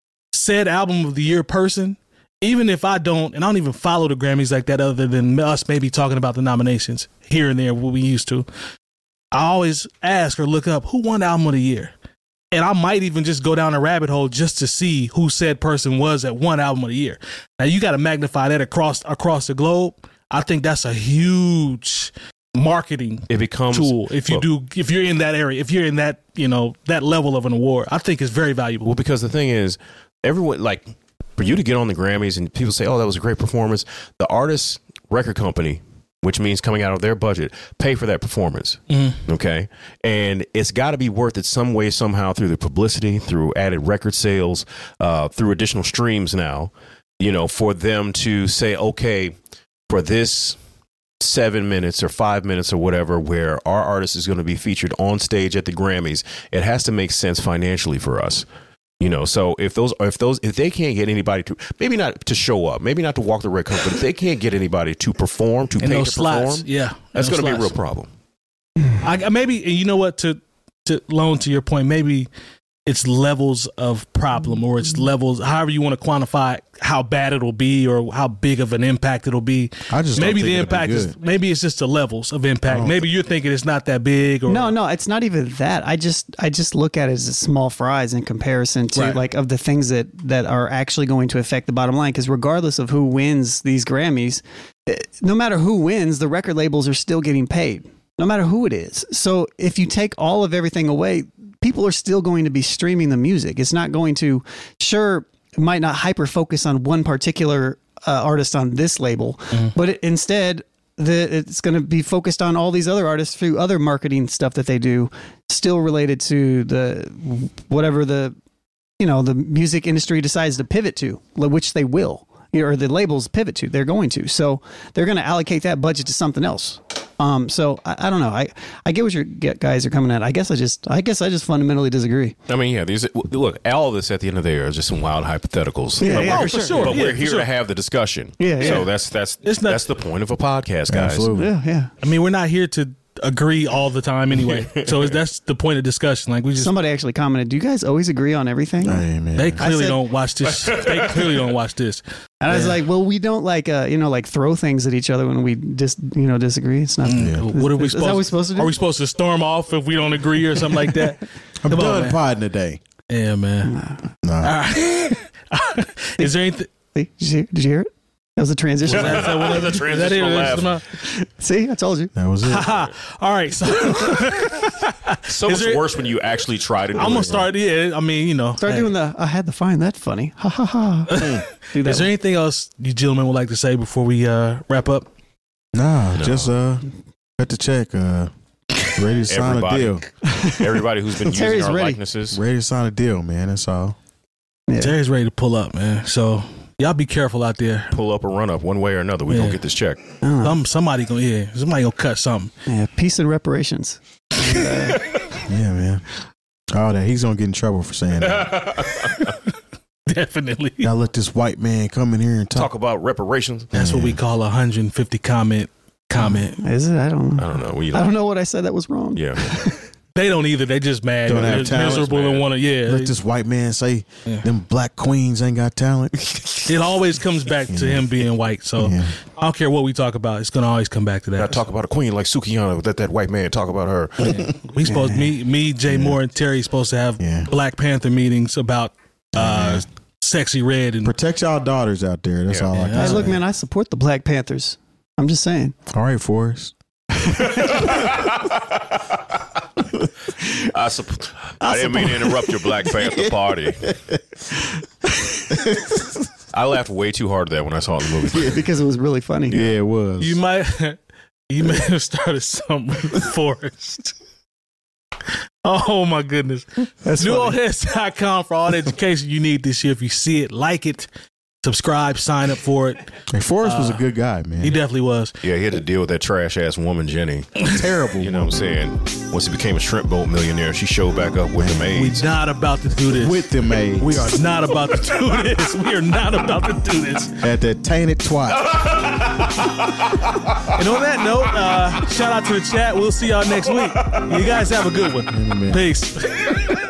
said album of the year person, even if I don't, and I don't even follow the Grammys like that, other than us maybe talking about the nominations here and there, what we used to, I always ask or look up who won album of the year. And I might even just go down a rabbit hole just to see who said person was at one album of the year. Now you got to magnify that across across the globe. I think that's a huge marketing it becomes tool if you well, do if you're in that area, if you're in that, you know, that level of an award. I think it's very valuable. Well, because the thing is, everyone, like, for you to get on the Grammys and people say, oh, that was a great performance. The artist record company, which means coming out of their budget, pay for that performance. Mm-hmm. Okay. And it's got to be worth it some way, somehow, through the publicity, through added record sales, uh, through additional streams now, you know, for them to say, okay, for this seven minutes or five minutes or whatever, where our artist is going to be featured on stage at the Grammys, it has to make sense financially for us. You know, so if those, if those, if they can't get anybody to, maybe not to show up, maybe not to walk the red carpet, but if they can't get anybody to perform, to And pay those to slots, perform, yeah, that's going to be a slots. real problem. I maybe you know what to to loan to your point. Maybe it's levels of problem, or it's levels, however you want to quantify how bad it'll be or how big of an impact it'll be. I just don't maybe think the it'll be impact is good. maybe it's just the levels of impact. don't Maybe you're thinking it's not that big. Or No, no, it's not even that. I just I just look at it as a small fries in comparison to Right. like of the things that that are actually going to affect the bottom line. Because regardless of who wins these Grammys, eh, no matter who wins, the record labels are still getting paid, no matter who it is. So if you take all of everything away, people are still going to be streaming the music. It's not going to, sure, it might not hyper focus on one particular uh, artist on this label, Mm-hmm. but it, instead, the, it's going to be focused on all these other artists through other marketing stuff that they do, still related to the whatever the you know the music industry decides to pivot to, which they will, or the labels pivot to. They're going to, so they're going to allocate that budget to something else. Um, so I, I don't know. I, I get what your guys are coming at. I guess I just I guess I just fundamentally disagree. I mean, yeah, these look, all of this at the end of the day are just some wild hypotheticals. Yeah, but yeah, we're, for sure. But Yeah, we're for here sure. to have the discussion. Yeah, yeah. So that's that's It's not- that's the point of a podcast, guys. Absolutely. Yeah, yeah. I mean, we're not here to agree all the time anyway. So it's, that's the point of discussion. Like we just Somebody actually commented, "Do you guys always agree on everything?" Hey, man. they clearly said- don't watch this. They clearly don't watch this. And I was Yeah. like, "Well, we don't like uh, you know, like throw things at each other when we just you know disagree. It's not. Yeah. What are we Is that supposed? what we're supposed to do? Are we supposed to storm off if we don't agree or something like that? I'm Come on, done man. podding today. Yeah, man. Nah. All right. Is there anything? See, did, you hear, did you hear it? That was a transition. Is that- is that what- That's a is that it? transitional That's laugh. my- See, I told you. That was it. Haha. All right, so So Is much there- worse when you actually try to do I'm it. gonna start. Yeah, I mean, you know, Start hey. doing the. I had to find that funny. Ha ha ha. Do that. Is there anything else you gentlemen would like to say before we uh, wrap up? Nah, just uh, cut the check. Uh, ready to sign a Everybody. deal. Everybody who's been using Terry's our ready. likenesses. Ready to sign a deal, man. That's all. Yeah. Jerry's ready to pull up, man. So y'all be careful out there. Pull up or run up, one way or another. We're Yeah. gonna get this check. I don't know. Some somebody gonna yeah, somebody gonna cut something. Yeah, peace and reparations. Yeah, man. All that. He's gonna get in trouble for saying that. Definitely. Y'all let this white man come in here and talk. Talk about reparations. That's what we call a one hundred fifty comment comment. Is it? I don't know. I don't know. We I don't know what I said that was wrong. Yeah. They don't either. They just mad. Don't They're have talent, miserable man. and want to. Yeah. Let this white man say Yeah. them black queens ain't got talent. It always comes back to him being white. So Yeah. I don't care what we talk about. It's gonna always come back to that. Gotta talk about a queen like Sukiyana. Let that white man talk about her. We supposed me, me, Jay Moore, and Terry supposed to have Yeah. Black Panther meetings about uh, Sexy Red and Protect y'all daughters out there. That's Yeah. all I Yeah. can Hey, say. look, man, I support the Black Panthers. I'm just saying. All right, Forrest. I, supp- I didn't mean to interrupt your Black Panther party. I laughed way too hard at that when I saw it in the movie. Because it was really funny. Yeah, it was. you might you may have started something with Forrest. Oh my goodness. That's New funny. Old Heads dot com for all the education you need this year. If you see it, like it, subscribe, sign up for it. Hey, Forrest was a good guy, man. He definitely was. Yeah, he had to deal with that trash ass woman, Jenny. Terrible. You know what I'm saying? Once he became a shrimp boat millionaire, she showed back up with the We're maids. not about to do this. With them maids. We are not about to do this. We are not about to do this. At that tainted twat. And on that note, uh, shout out to the chat. We'll see y'all next week. You guys have a good one. Amen. Peace.